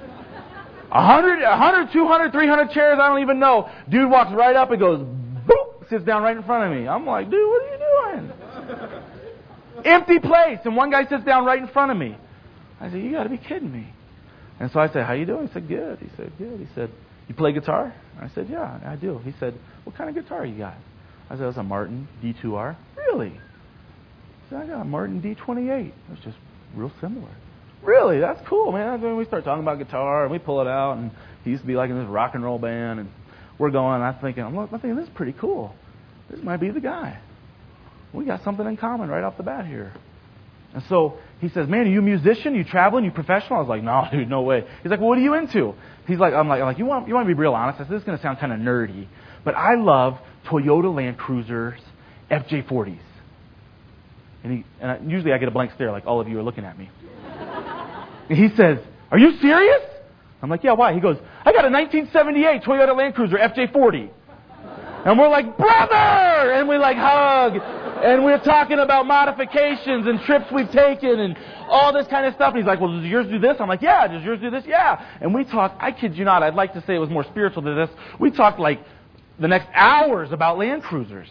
100, 200, 300 chairs, I don't even know. Dude walks right up and goes, boop, sits down right in front of me. I'm like, dude, what are you doing? Empty place, and one guy sits down right in front of me. I said, you got to be kidding me. And so I said, how you doing? He said, good. He said, good. He said, you play guitar? I said, yeah, I do. He said, what kind of guitar you got? I said, it's a Martin D2R. Really? He said, I got a Martin D28. It was just real similar. Really? That's cool, man. When we start talking about guitar, and we pull it out, and he used to be like in this rock and roll band, and we're going, and I'm thinking, this is pretty cool. This might be the guy. We got something in common right off the bat here. And so he says, man, are you a musician? Are you traveling? Are you professional? I was like, no, dude, no way. He's like, well, what are you into? He's like, I'm like, you want to be real honest? I said, this is going to sound kind of nerdy, but I love Toyota Land Cruisers FJ40s. And usually I get a blank stare like all of you are looking at me. And he says, are you serious? I'm like, yeah, why? He goes, I got a 1978 Toyota Land Cruiser FJ40. And we're like, brother! And we like hug. And we're talking about modifications and trips we've taken and all this kind of stuff. And he's like, well, does yours do this? I'm like, yeah. Does yours do this? Yeah. And we talked, I kid you not, I'd like to say it was more spiritual than this. We talked like the next hours about Land Cruisers.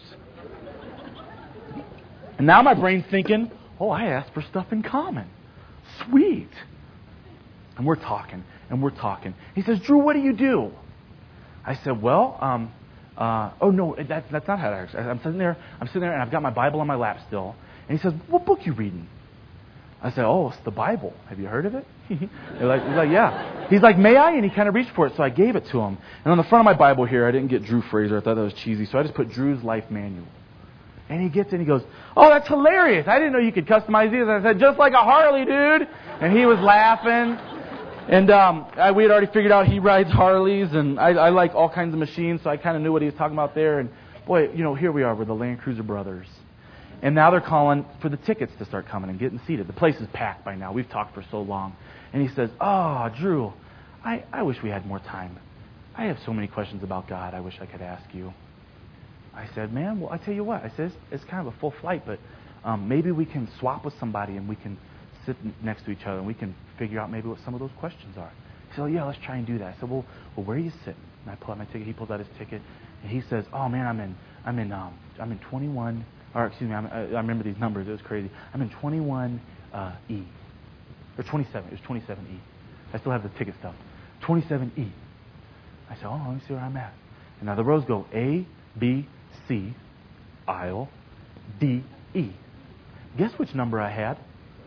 And now my brain's thinking, oh, I asked for stuff in common. Sweet. And we're talking, and we're talking. He says, Drew, what do you do? I said, well, oh no, that's not how it works. I'm sitting there, and I've got my Bible on my lap still. And he says, what book you reading? I said, oh, it's the Bible. Have you heard of it? He's like, yeah. He's like, may I? And he kind of reached for it, so I gave it to him. And on the front of my Bible here, I didn't get Drew Fraser. I thought that was cheesy, so I just put Drew's Life Manual. And he gets it and he goes, oh, that's hilarious. I didn't know you could customize these. I said, just like a Harley, dude. And he was laughing. And we had already figured out he rides Harleys, and I like all kinds of machines, so I kind of knew what he was talking about there. And boy, here we are, we're the Land Cruiser brothers. And now they're calling for the tickets to start coming and getting seated. The place is packed by now. We've talked for so long. And he says, oh, Drew, I wish we had more time. I have so many questions about God I wish I could ask you. I said, man, well, I tell you what. I said, it's kind of a full flight, but maybe we can swap with somebody and we can sit next to each other and we can figure out maybe what some of those questions are. He said, oh, yeah, let's try and do that. I said, well, where are you sitting? And I pull out my ticket. He pulls out his ticket, and he says, oh, man, I'm in 21, or excuse me, I remember these numbers. It was crazy. I'm in 21 E, or 27. It was 27E. I still have the ticket stuff. 27E. I said, oh, let me see where I'm at. And now the rows go A, B, C, aisle, D, E. Guess which number I had?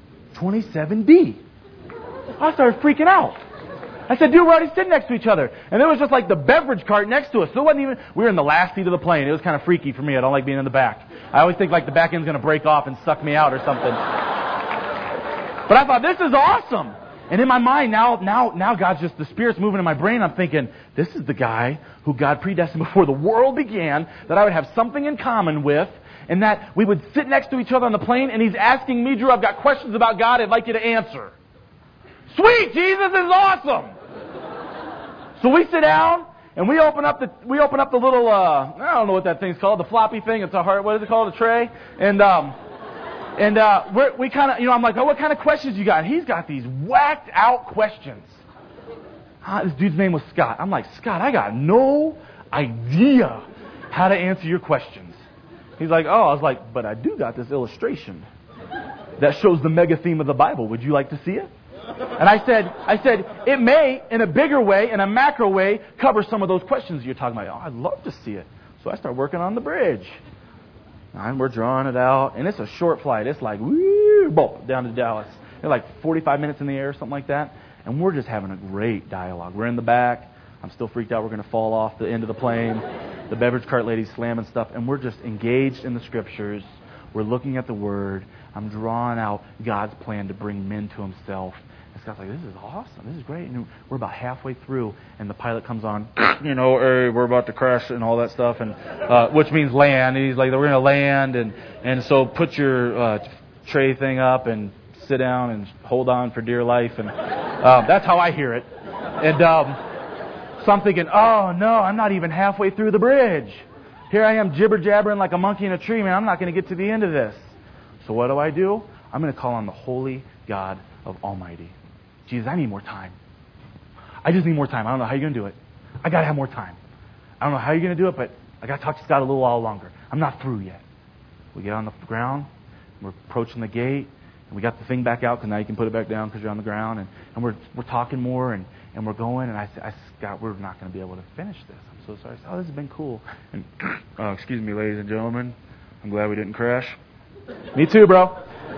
27D. I started freaking out. I said, dude, we're already sitting next to each other. And there was just like the beverage cart next to us. So it wasn't even, we were in the last seat of the plane. It was kind of freaky for me. I don't like being in the back. I always think like the back end's going to break off and suck me out or something. But I thought, this is awesome. And in my mind, now God's just, the Spirit's moving in my brain. I'm thinking, this is the guy who God predestined before the world began, that I would have something in common with, and that we would sit next to each other on the plane, and he's asking me, Drew, I've got questions about God I'd like you to answer. Sweet, Jesus is awesome! So we sit down, and we open up the little, I don't know what that thing's called, the floppy thing. It's a hard, what is it called, a tray? And we kind of, I'm like, oh, what kind of questions you got? And he's got these whacked out questions. This dude's name was Scott. I'm like, Scott, I got no idea how to answer your questions. He's like, oh, I was like, but I do got this illustration that shows the mega theme of the Bible. Would you like to see it? And I said, it may, in a bigger way, in a macro way, cover some of those questions you're talking about. Oh, I'd love to see it. So I start working on the bridge. And we're drawing it out. And it's a short flight. It's like, woo, boom, down to Dallas. They're like 45 minutes in the air, something like that. And we're just having a great dialogue. We're in the back. I'm still freaked out. We're going to fall off the end of the plane. The beverage cart lady's slamming stuff. And we're just engaged in the Scriptures. We're looking at the Word. I'm drawing out God's plan to bring men to Himself. And Scott's like, this is awesome. This is great. And we're about halfway through, and the pilot comes on, hey, we're about to crash and all that stuff, and which means land. And he's like, we're going to land, and so put your tray thing up and sit down and hold on for dear life. And that's how I hear it. And so I'm thinking, oh, no, I'm not even halfway through the bridge. Here I am jibber-jabbering like a monkey in a tree, man. I'm not going to get to the end of this. So what do? I'm going to call on the holy God of Almighty. Jesus, I need more time. I just need more time. I don't know how you're going to do it. I got to have more time. I don't know how you're going to do it, but I got to talk to Scott a little while longer. I'm not through yet. We get on the ground. We're approaching the gate. And we got the thing back out because now you can put it back down because you're on the ground. And we're talking more and we're going. And I said, Scott, we're not going to be able to finish this. I'm so sorry. I said, oh, this has been cool. And excuse me, ladies and gentlemen. I'm glad we didn't crash. Me too, bro.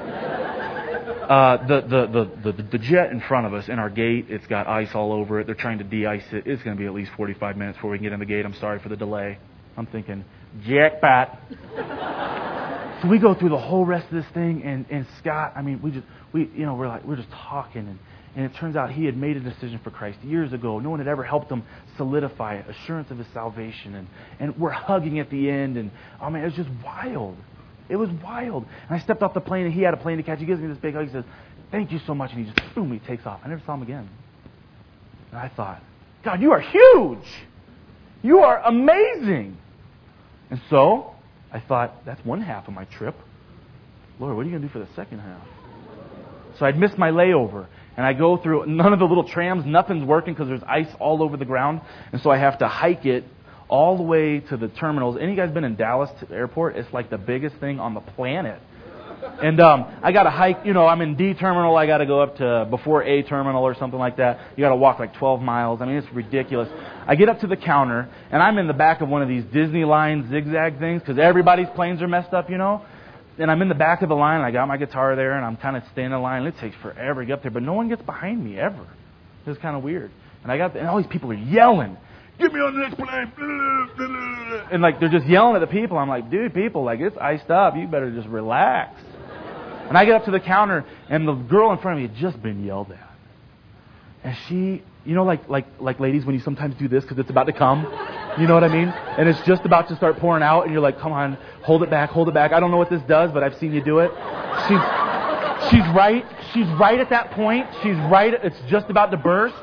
The jet in front of us in our gate, it's got ice all over it. They're trying to de-ice it. It's going to be at least 45 minutes before we can get in the gate. I'm sorry for the delay. I'm thinking, jackpot. So we go through the whole rest of this thing, and Scott, I mean, we're just talking, and it turns out he had made a decision for Christ years ago. No one had ever helped him solidify it, assurance of his salvation, and we're hugging at the end, and oh man, it was just wild. It was wild. And I stepped off the plane, and he had a plane to catch. He gives me this big hug. He says, thank you so much. And he just, boom, he takes off. I never saw him again. And I thought, God, you are huge. You are amazing. And so I thought, that's one half of my trip. Lord, what are you going to do for the second half? So I'd missed my layover. And I go through, none of the little trams, nothing's working because there's ice all over the ground. And so I have to hike it all the way to the terminals. Any of you guys been in Dallas Airport? It's like the biggest thing on the planet. And I got to hike, I'm in D terminal. I got to go up to before A terminal or something like that. You got to walk like 12 miles. I mean, it's ridiculous. I get up to the counter, and I'm in the back of one of these Disney line zigzag things because everybody's planes are messed up, And I'm in the back of the line, and I got my guitar there, and I'm kind of staying in line. It takes forever to get up there, but no one gets behind me ever. It was kind of weird. And and all these people are yelling, "Get me on the next plane!" And like they're just yelling at the people. I'm like, dude, people, like it's iced up. You better just relax. And I get up to the counter, and the girl in front of me had just been yelled at. And she, like ladies, when you sometimes do this because it's about to come, you know what I mean? And it's just about to start pouring out, and you're like, come on, hold it back. I don't know what this does, but I've seen you do it. She's right. She's right at that point. She's right. It's just about to burst.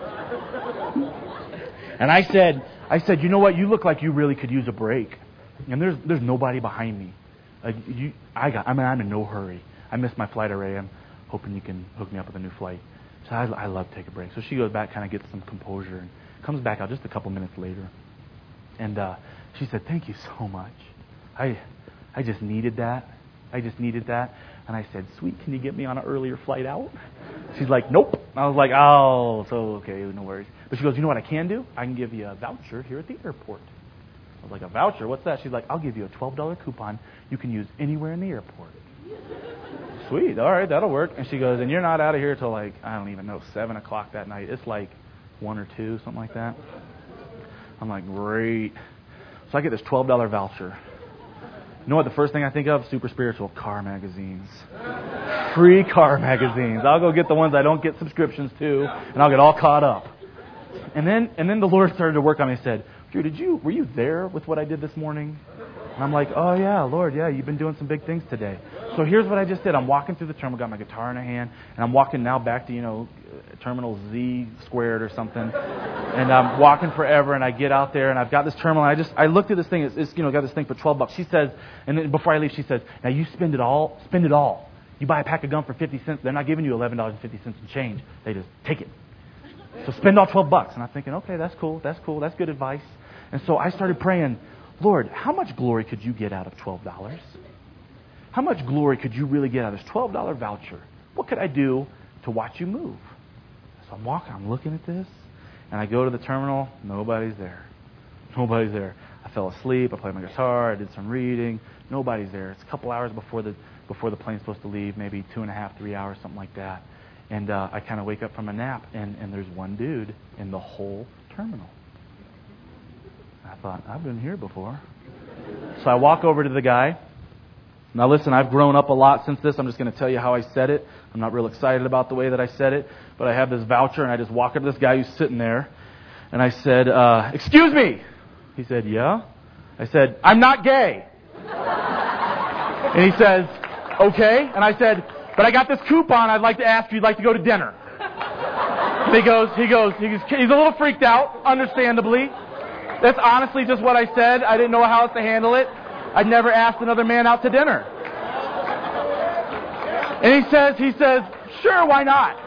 And I said, you know what? You look like you really could use a break. And there's nobody behind me. I'm in no hurry. I missed my flight already. I'm hoping you can hook me up with a new flight. So I love to take a break. So she goes back, kind of gets some composure, and comes back out just a couple minutes later. And she said, "Thank you so much. I just needed that. And I said, "Sweet, can you get me on an earlier flight out?" She's like, "Nope." I was like, "Oh, so okay, no worries." But she goes, "You know what I can do? I can give you a voucher here at the airport." I was like, "A voucher? What's that?" She's like, "I'll give you a $12 coupon you can use anywhere in the airport." Sweet, all right, that'll work. And she goes, "And you're not out of here till like, I don't even know, 7 o'clock that night. It's like 1 or 2, something like that." I'm like, great. So I get this $12 voucher. You know what the first thing I think of? Super spiritual car magazines. Free car magazines. I'll go get the ones I don't get subscriptions to, and I'll get all caught up. And then the Lord started to work on me and said, "Drew, were you there with what I did this morning?" And I'm like, "Oh yeah, Lord, yeah, you've been doing some big things today." So here's what I just did. I'm walking through the terminal, got my guitar in a hand, and I'm walking now back to, Terminal Z squared or something. And I'm walking forever, and I get out there, and I've got this terminal. I looked at this thing. It's got this thing for $12. She says, and then before I leave, she says, "Now you spend it all. You buy a pack of gum for 50 cents. They're not giving you $11.50 in change. They just take it. So spend all $12. And I'm thinking, okay, that's cool. That's good advice. And so I started praying, "Lord, how much glory could you get out of $12? How much glory could you really get out of this $12 voucher? What could I do to watch you move?" So I'm walking, I'm looking at this, and I go to the terminal. Nobody's there. I fell asleep. I played my guitar. I did some reading. Nobody's there. It's a couple hours before the plane's supposed to leave, maybe 2.5, 3 hours, something like that. And I kind of wake up from a nap, and there's one dude in the whole terminal. I thought, I've been here before. So I walk over to the guy. Now listen, I've grown up a lot since this. I'm just going to tell you how I said it. I'm not real excited about the way that I said it, but I have this voucher, and I just walk up to this guy who's sitting there, and I said, "Excuse me." He said, "Yeah." I said, "I'm not gay." And he says, "Okay." And I said, "But I got this coupon. I'd like to ask if you'd like to go to dinner." And he's a little freaked out, understandably. That's honestly just what I said. I didn't know how else to handle it. I'd never asked another man out to dinner. And he says, "Sure, why not?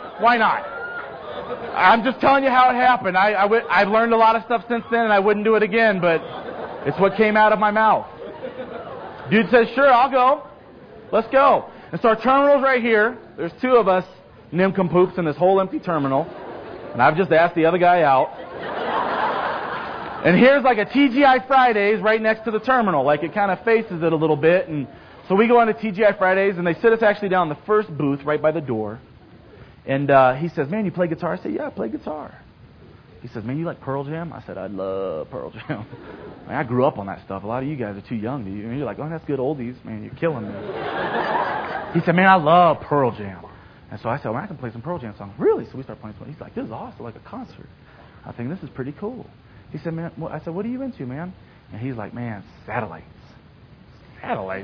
I'm just telling you how it happened. I've learned a lot of stuff since then, and I wouldn't do it again, but it's what came out of my mouth." Dude says, "Sure, I'll go. Let's go." And so our terminal's right here. There's 2 of us, nincompoops, in this whole empty terminal. And I've just asked the other guy out. And here's like a TGI Fridays right next to the terminal. Like it kind of faces it a little bit. And so we go on to TGI Fridays, and they sit us actually down in the first booth right by the door. And he says, "Man, you play guitar?" I said, "Yeah, I play guitar." He says, "Man, you like Pearl Jam?" I said, "I love Pearl Jam." Man, I grew up on that stuff. A lot of you guys are too young. You're like, "Oh, that's good oldies." Man, you're killing me. He said, "Man, I love Pearl Jam." And so I said, "Well, I can play some Pearl Jam songs." "Really?" So we start playing some. He's like, "This is awesome, like a concert." I think this is pretty cool. He said, "Man," I said, "What are you into, man?" And he's like, "Man, satellites. Satellites."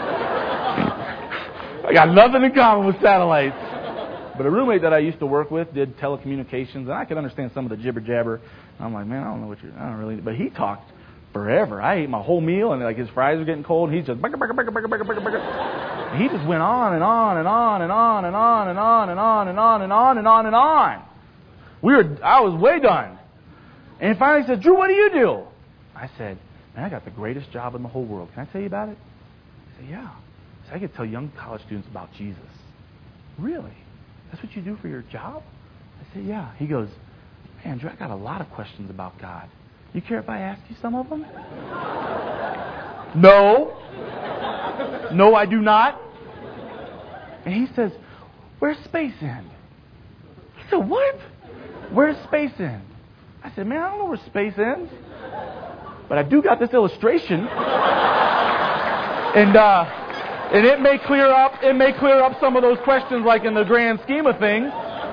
I got nothing in common with satellites. But a roommate that I used to work with did telecommunications, and I could understand some of the jibber jabber. I'm like, "Man, I don't know I don't really." But he talked forever. I ate my whole meal, and like his fries were getting cold, and he's just burger, burger, burger, burger, burger, burger, burger. And he just went on and on and on and on and on and on and on and on and on and on and on. I was way done. And he finally said, Drew, what do you do? I said, man, I got the greatest job in the whole world. Can I tell you about it? He said, yeah. I said, I could tell young college students about Jesus. Really? That's what you do for your job? I said, yeah. He goes, man, Drew, I got a lot of questions about God. You care if I ask you some of them? No. No, I do not. And he says, where's Space End? He said, what? Where's Space End? I said, man, I don't know where space ends. But I do got this illustration. And it may clear up some of those questions, like in the grand scheme of things.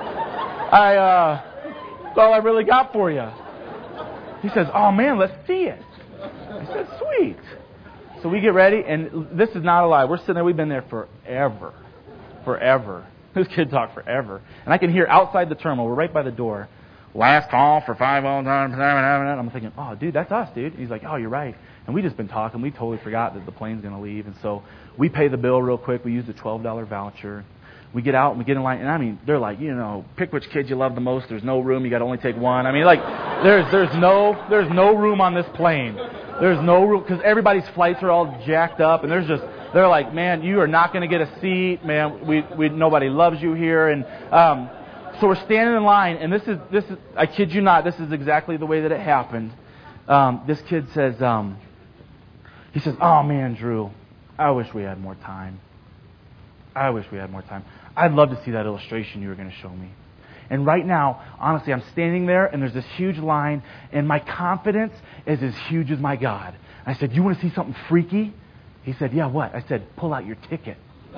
That's all I really got for you. He says, oh man, let's see it. I said, sweet. So we get ready, and this is not a lie. We're sitting there, we've been there forever. Forever. This kid talked forever. And I can hear outside the terminal, we're right by the door, last call for 5 all time. I'm thinking, oh, dude, that's us, dude. He's like, oh, you're right. And we just been talking. We totally forgot that the plane's going to leave. And so we pay the bill real quick. We use the $12 voucher. We get out and we get in line. And I mean, they're like, pick which kid you love the most. There's no room. You got to only take one. I mean, like, there's no room on this plane. There's no room because everybody's flights are all jacked up. And they're like, man, you are not going to get a seat. Man, nobody loves you here. And, so we're standing in line, and this is, I kid you not, this is exactly the way that it happened. This kid says, he says, oh man, Drew, I wish we had more time. I wish we had more time. I'd love to see that illustration you were going to show me. And right now, honestly, I'm standing there, and there's this huge line, and my confidence is as huge as my God. I said, you want to see something freaky? He said, yeah, what? I said, pull out your ticket.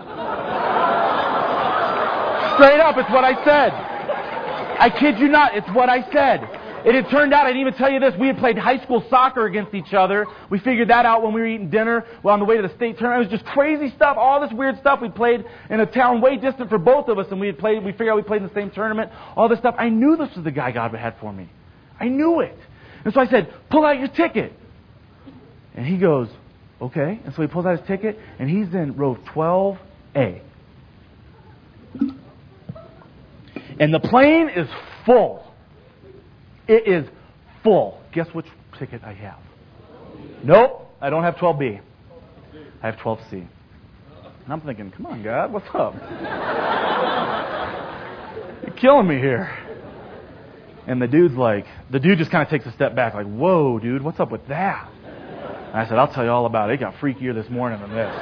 Straight up, it's what I said. I kid you not, it's what I said. It had turned out, I didn't even tell you this, we had played high school soccer against each other. We figured that out when we were eating dinner on the way to the state tournament. It was just crazy stuff, all this weird stuff. We played in a town way distant for both of us, and we figured out we played in the same tournament, all this stuff. I knew this was the guy God had for me. I knew it. And so I said, pull out your ticket. And he goes, okay. And so he pulls out his ticket, and he's in row 12A. And the plane is full. It is full. Guess which ticket I have? Nope, I don't have 12B. I have 12C. And I'm thinking, come on, God, what's up? You're killing me here. And the dude just kind of takes a step back, like, whoa, dude, what's up with that? And I said, I'll tell you all about it. It got freakier this morning than this.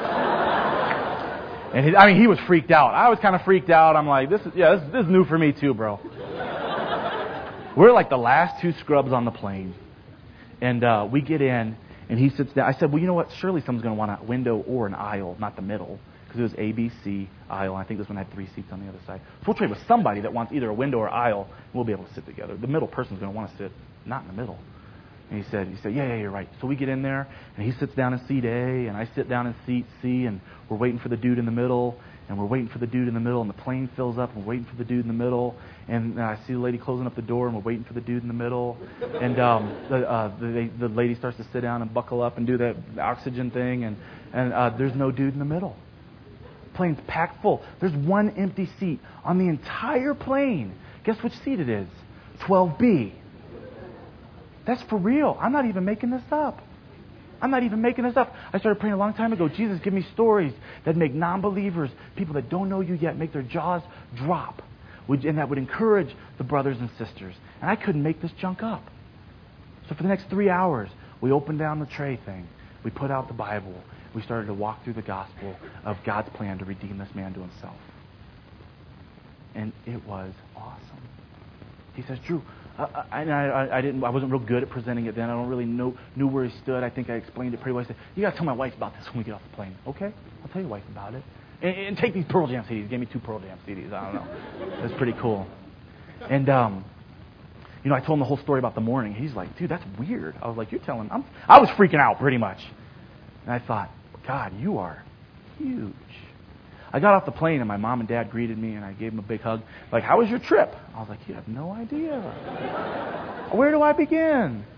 And he was freaked out. I was kind of freaked out. I'm like, this is new for me too, bro. We're like the last two scrubs on the plane. And we get in, and he sits down. I said, well, you know what? Surely someone's going to want a window or an aisle, not the middle. Because it was A, B, C, aisle. And I think this one had 3 seats on the other side. So we'll trade with somebody that wants either a window or aisle, and we'll be able to sit together. The middle person's going to want to sit not in the middle. And he said, yeah, you're right. So we get in there, and he sits down in seat A, and I sit down in seat C, and we're waiting for the dude in the middle, and we're waiting for the dude in the middle, and the plane fills up, and we're waiting for the dude in the middle, and I see the lady closing up the door, and we're waiting for the dude in the middle, and the lady starts to sit down and buckle up and do that oxygen thing, and there's no dude in the middle. Plane's packed full. There's one empty seat on the entire plane. Guess which seat it is? 12B. That's for real. I'm not even making this up. I started praying a long time ago, Jesus, give me stories that make non-believers, people that don't know you yet, make their jaws drop. And that would encourage the brothers and sisters. And I couldn't make this junk up. So for the next 3 hours, we opened down the tray thing. We put out the Bible. We started to walk through the gospel of God's plan to redeem this man to himself. And it was awesome. He says, Drew, I wasn't real good at presenting it then. I don't really knew where he stood. I think I explained it pretty well. I said, you got to tell my wife about this when we get off the plane. Okay, I'll tell your wife about it. And take these Pearl Jam CDs. He gave me 2 Pearl Jam CDs. I don't know. That's pretty cool. And, I told him the whole story about the morning. He's like, dude, that's weird. I was like, you're telling him. I was freaking out pretty much. And I thought, God, you are huge. I got off the plane, and my mom and dad greeted me, and I gave them a big hug. Like, how was your trip? I was like, you have no idea. Where do I begin?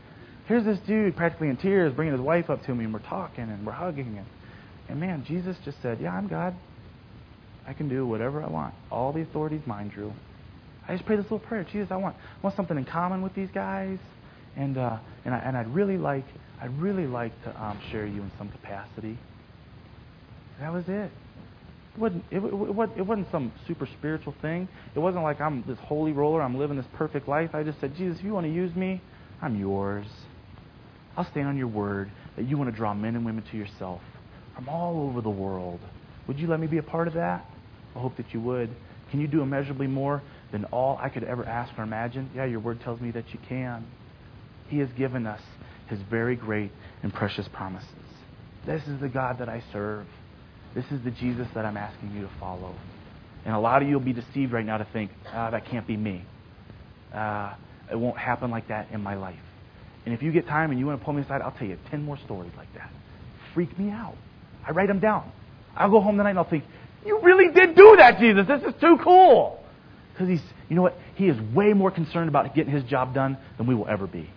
Here's this dude practically in tears bringing his wife up to me, and we're talking and we're hugging. And man, Jesus just said, yeah, I'm God. I can do whatever I want. All the authority is mine, Drew. I just pray this little prayer. Jesus, I want something in common with these guys. And I'd really like to share you in some capacity. That was it. It wasn't some super spiritual thing. It wasn't like I'm this holy roller, I'm living this perfect life. I just said, Jesus, if you want to use me, I'm yours. I'll stand on your word that you want to draw men and women to yourself from all over the world. Would you let me be a part of that? I hope that you would. Can you do immeasurably more than all I could ever ask or imagine? Yeah, your word tells me that you can. He has given us His very great and precious promises. This is the God that I serve. This is the Jesus that I'm asking you to follow. And a lot of you will be deceived right now to think, that can't be me. It won't happen like that in my life. And if you get time and you want to pull me aside, I'll tell you 10 more stories like that. Freak me out. I write them down. I'll go home tonight and I'll think, you really did do that, Jesus. This is too cool. Because you know what? He is way more concerned about getting His job done than we will ever be.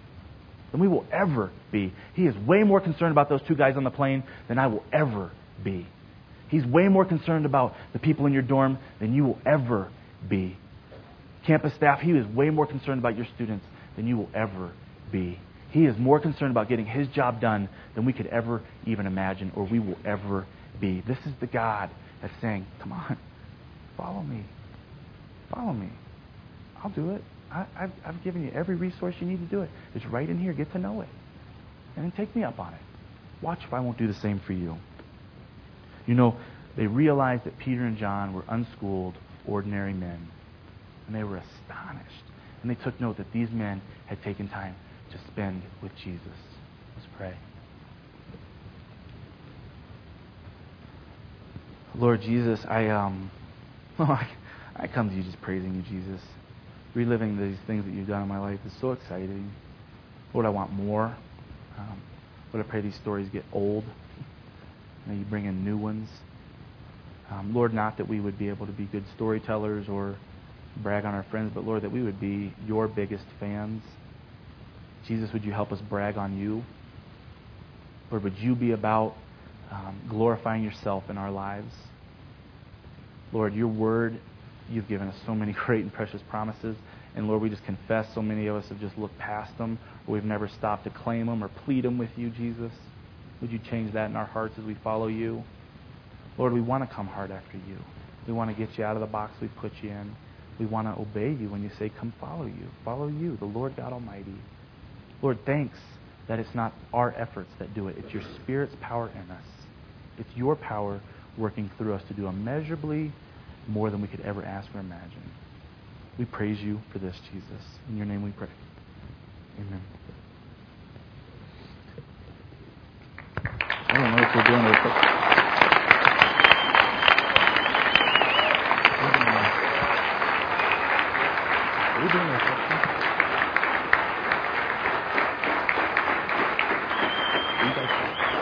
He is way more concerned about those 2 guys on the plane than I will ever be. He's way more concerned about the people in your dorm than you will ever be. Campus staff, He is way more concerned about your students than you will ever be. He is more concerned about getting His job done than we could ever even imagine or we will ever be. This is the God that's saying, come on, follow me. Follow me. I'll do it. I've given you every resource you need to do it. It's right in here. Get to know it. And then take me up on it. Watch if I won't do the same for you. You know, they realized that Peter and John were unschooled, ordinary men. And they were astonished. And they took note that these men had taken time to spend with Jesus. Let's pray. Lord Jesus, I come to you just praising you, Jesus. Reliving these things that you've done in my life is so exciting. Lord, I want more. Lord, I pray these stories get old. May you bring in new ones. Lord, not that we would be able to be good storytellers or brag on our friends, but Lord, that we would be your biggest fans. Jesus, would you help us brag on you? Lord, would you be about glorifying yourself in our lives? Lord, your word, you've given us so many great and precious promises. And Lord, we just confess so many of us have just looked past them, or we've never stopped to claim them or plead them with you, Jesus. Would you change that in our hearts as we follow you? Lord, we want to come hard after you. We want to get you out of the box we put you in. We want to obey you when you say, come follow you. Follow you, the Lord God Almighty. Lord, thanks that it's not our efforts that do it. It's your Spirit's power in us. It's your power working through us to do immeasurably more than we could ever ask or imagine. We praise you for this, Jesus. In your name we pray. Amen. I don't know if we're doing it. Are we doing a reflection? You guys.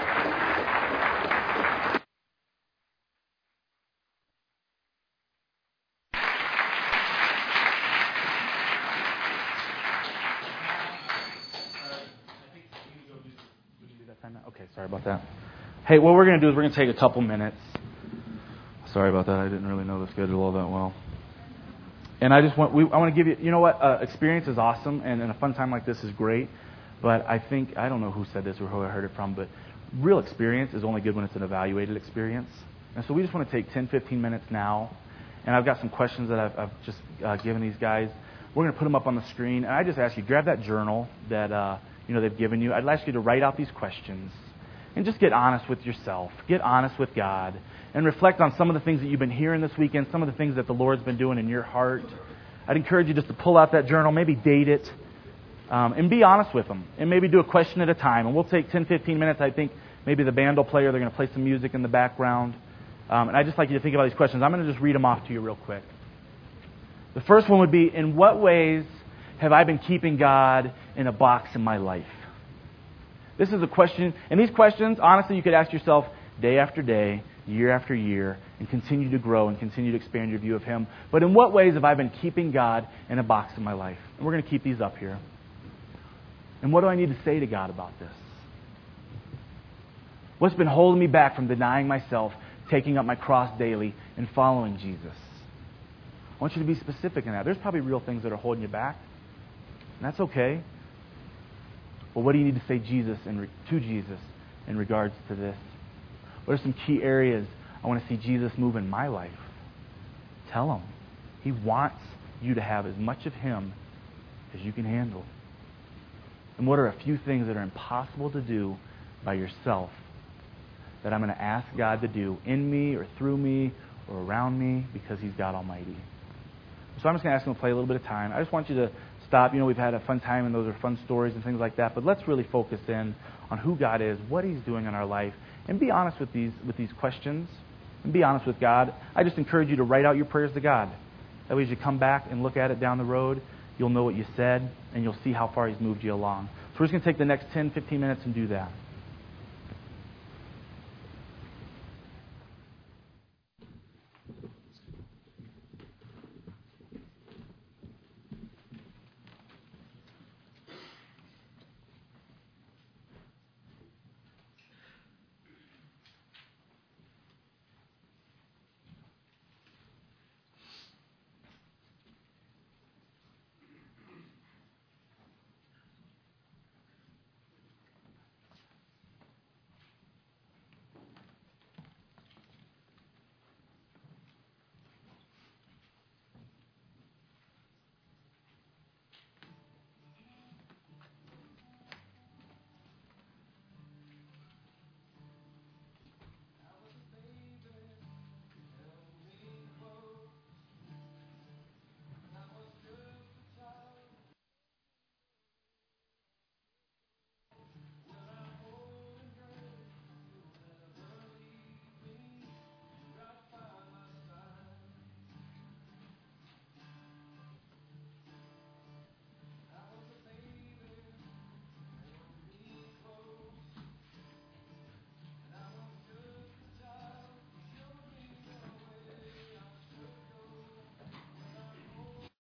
Okay, sorry about that. Hey, what we're going to do is we're going to take a couple minutes. Sorry about that. I didn't really know the schedule all that well. And I want to give you, you know what? Experience is awesome, and a fun time like this is great. But I don't know who said this or who I heard it from, but real experience is only good when it's an evaluated experience. And so we just want to take 10, 15 minutes now. And I've got some questions that I've just given these guys. We're going to put them up on the screen. And I just ask you, grab that journal that they've given you. I'd ask you to write out these questions. And just get honest with yourself. Get honest with God. And reflect on some of the things that you've been hearing this weekend, some of the things that the Lord's been doing in your heart. I'd encourage you just to pull out that journal, maybe date it, and be honest with them. And maybe do a question at a time. And we'll take 10, 15 minutes. I think maybe the band will play or they're going to play some music in the background. And I'd just like you to think about these questions. I'm going to just read them off to you real quick. The first one would be, in what ways have I been keeping God in a box in my life? This is a question, and these questions, honestly, you could ask yourself day after day, year after year, and continue to grow and continue to expand your view of Him. But in what ways have I been keeping God in a box in my life? And we're going to keep these up here. And what do I need to say to God about this? What's been holding me back from denying myself, taking up my cross daily, and following Jesus? I want you to be specific in that. There's probably real things that are holding you back, and that's okay. But what do you need to say to Jesus in regards to this? What are some key areas I want to see Jesus move in my life? Tell Him. He wants you to have as much of Him as you can handle. And what are a few things that are impossible to do by yourself that I'm going to ask God to do in me or through me or around me because He's God Almighty? So I'm just going to ask Him to play a little bit of time. I just want you to stop. We've had a fun time and those are fun stories and things like that, but let's really focus in on who God is, what He's doing in our life, and be honest with these questions, and be honest with God. I just encourage you to write out your prayers to God. That way as you come back and look at it down the road, you'll know what you said, and you'll see how far He's moved you along. So we're just going to take the next 10, 15 minutes and do that.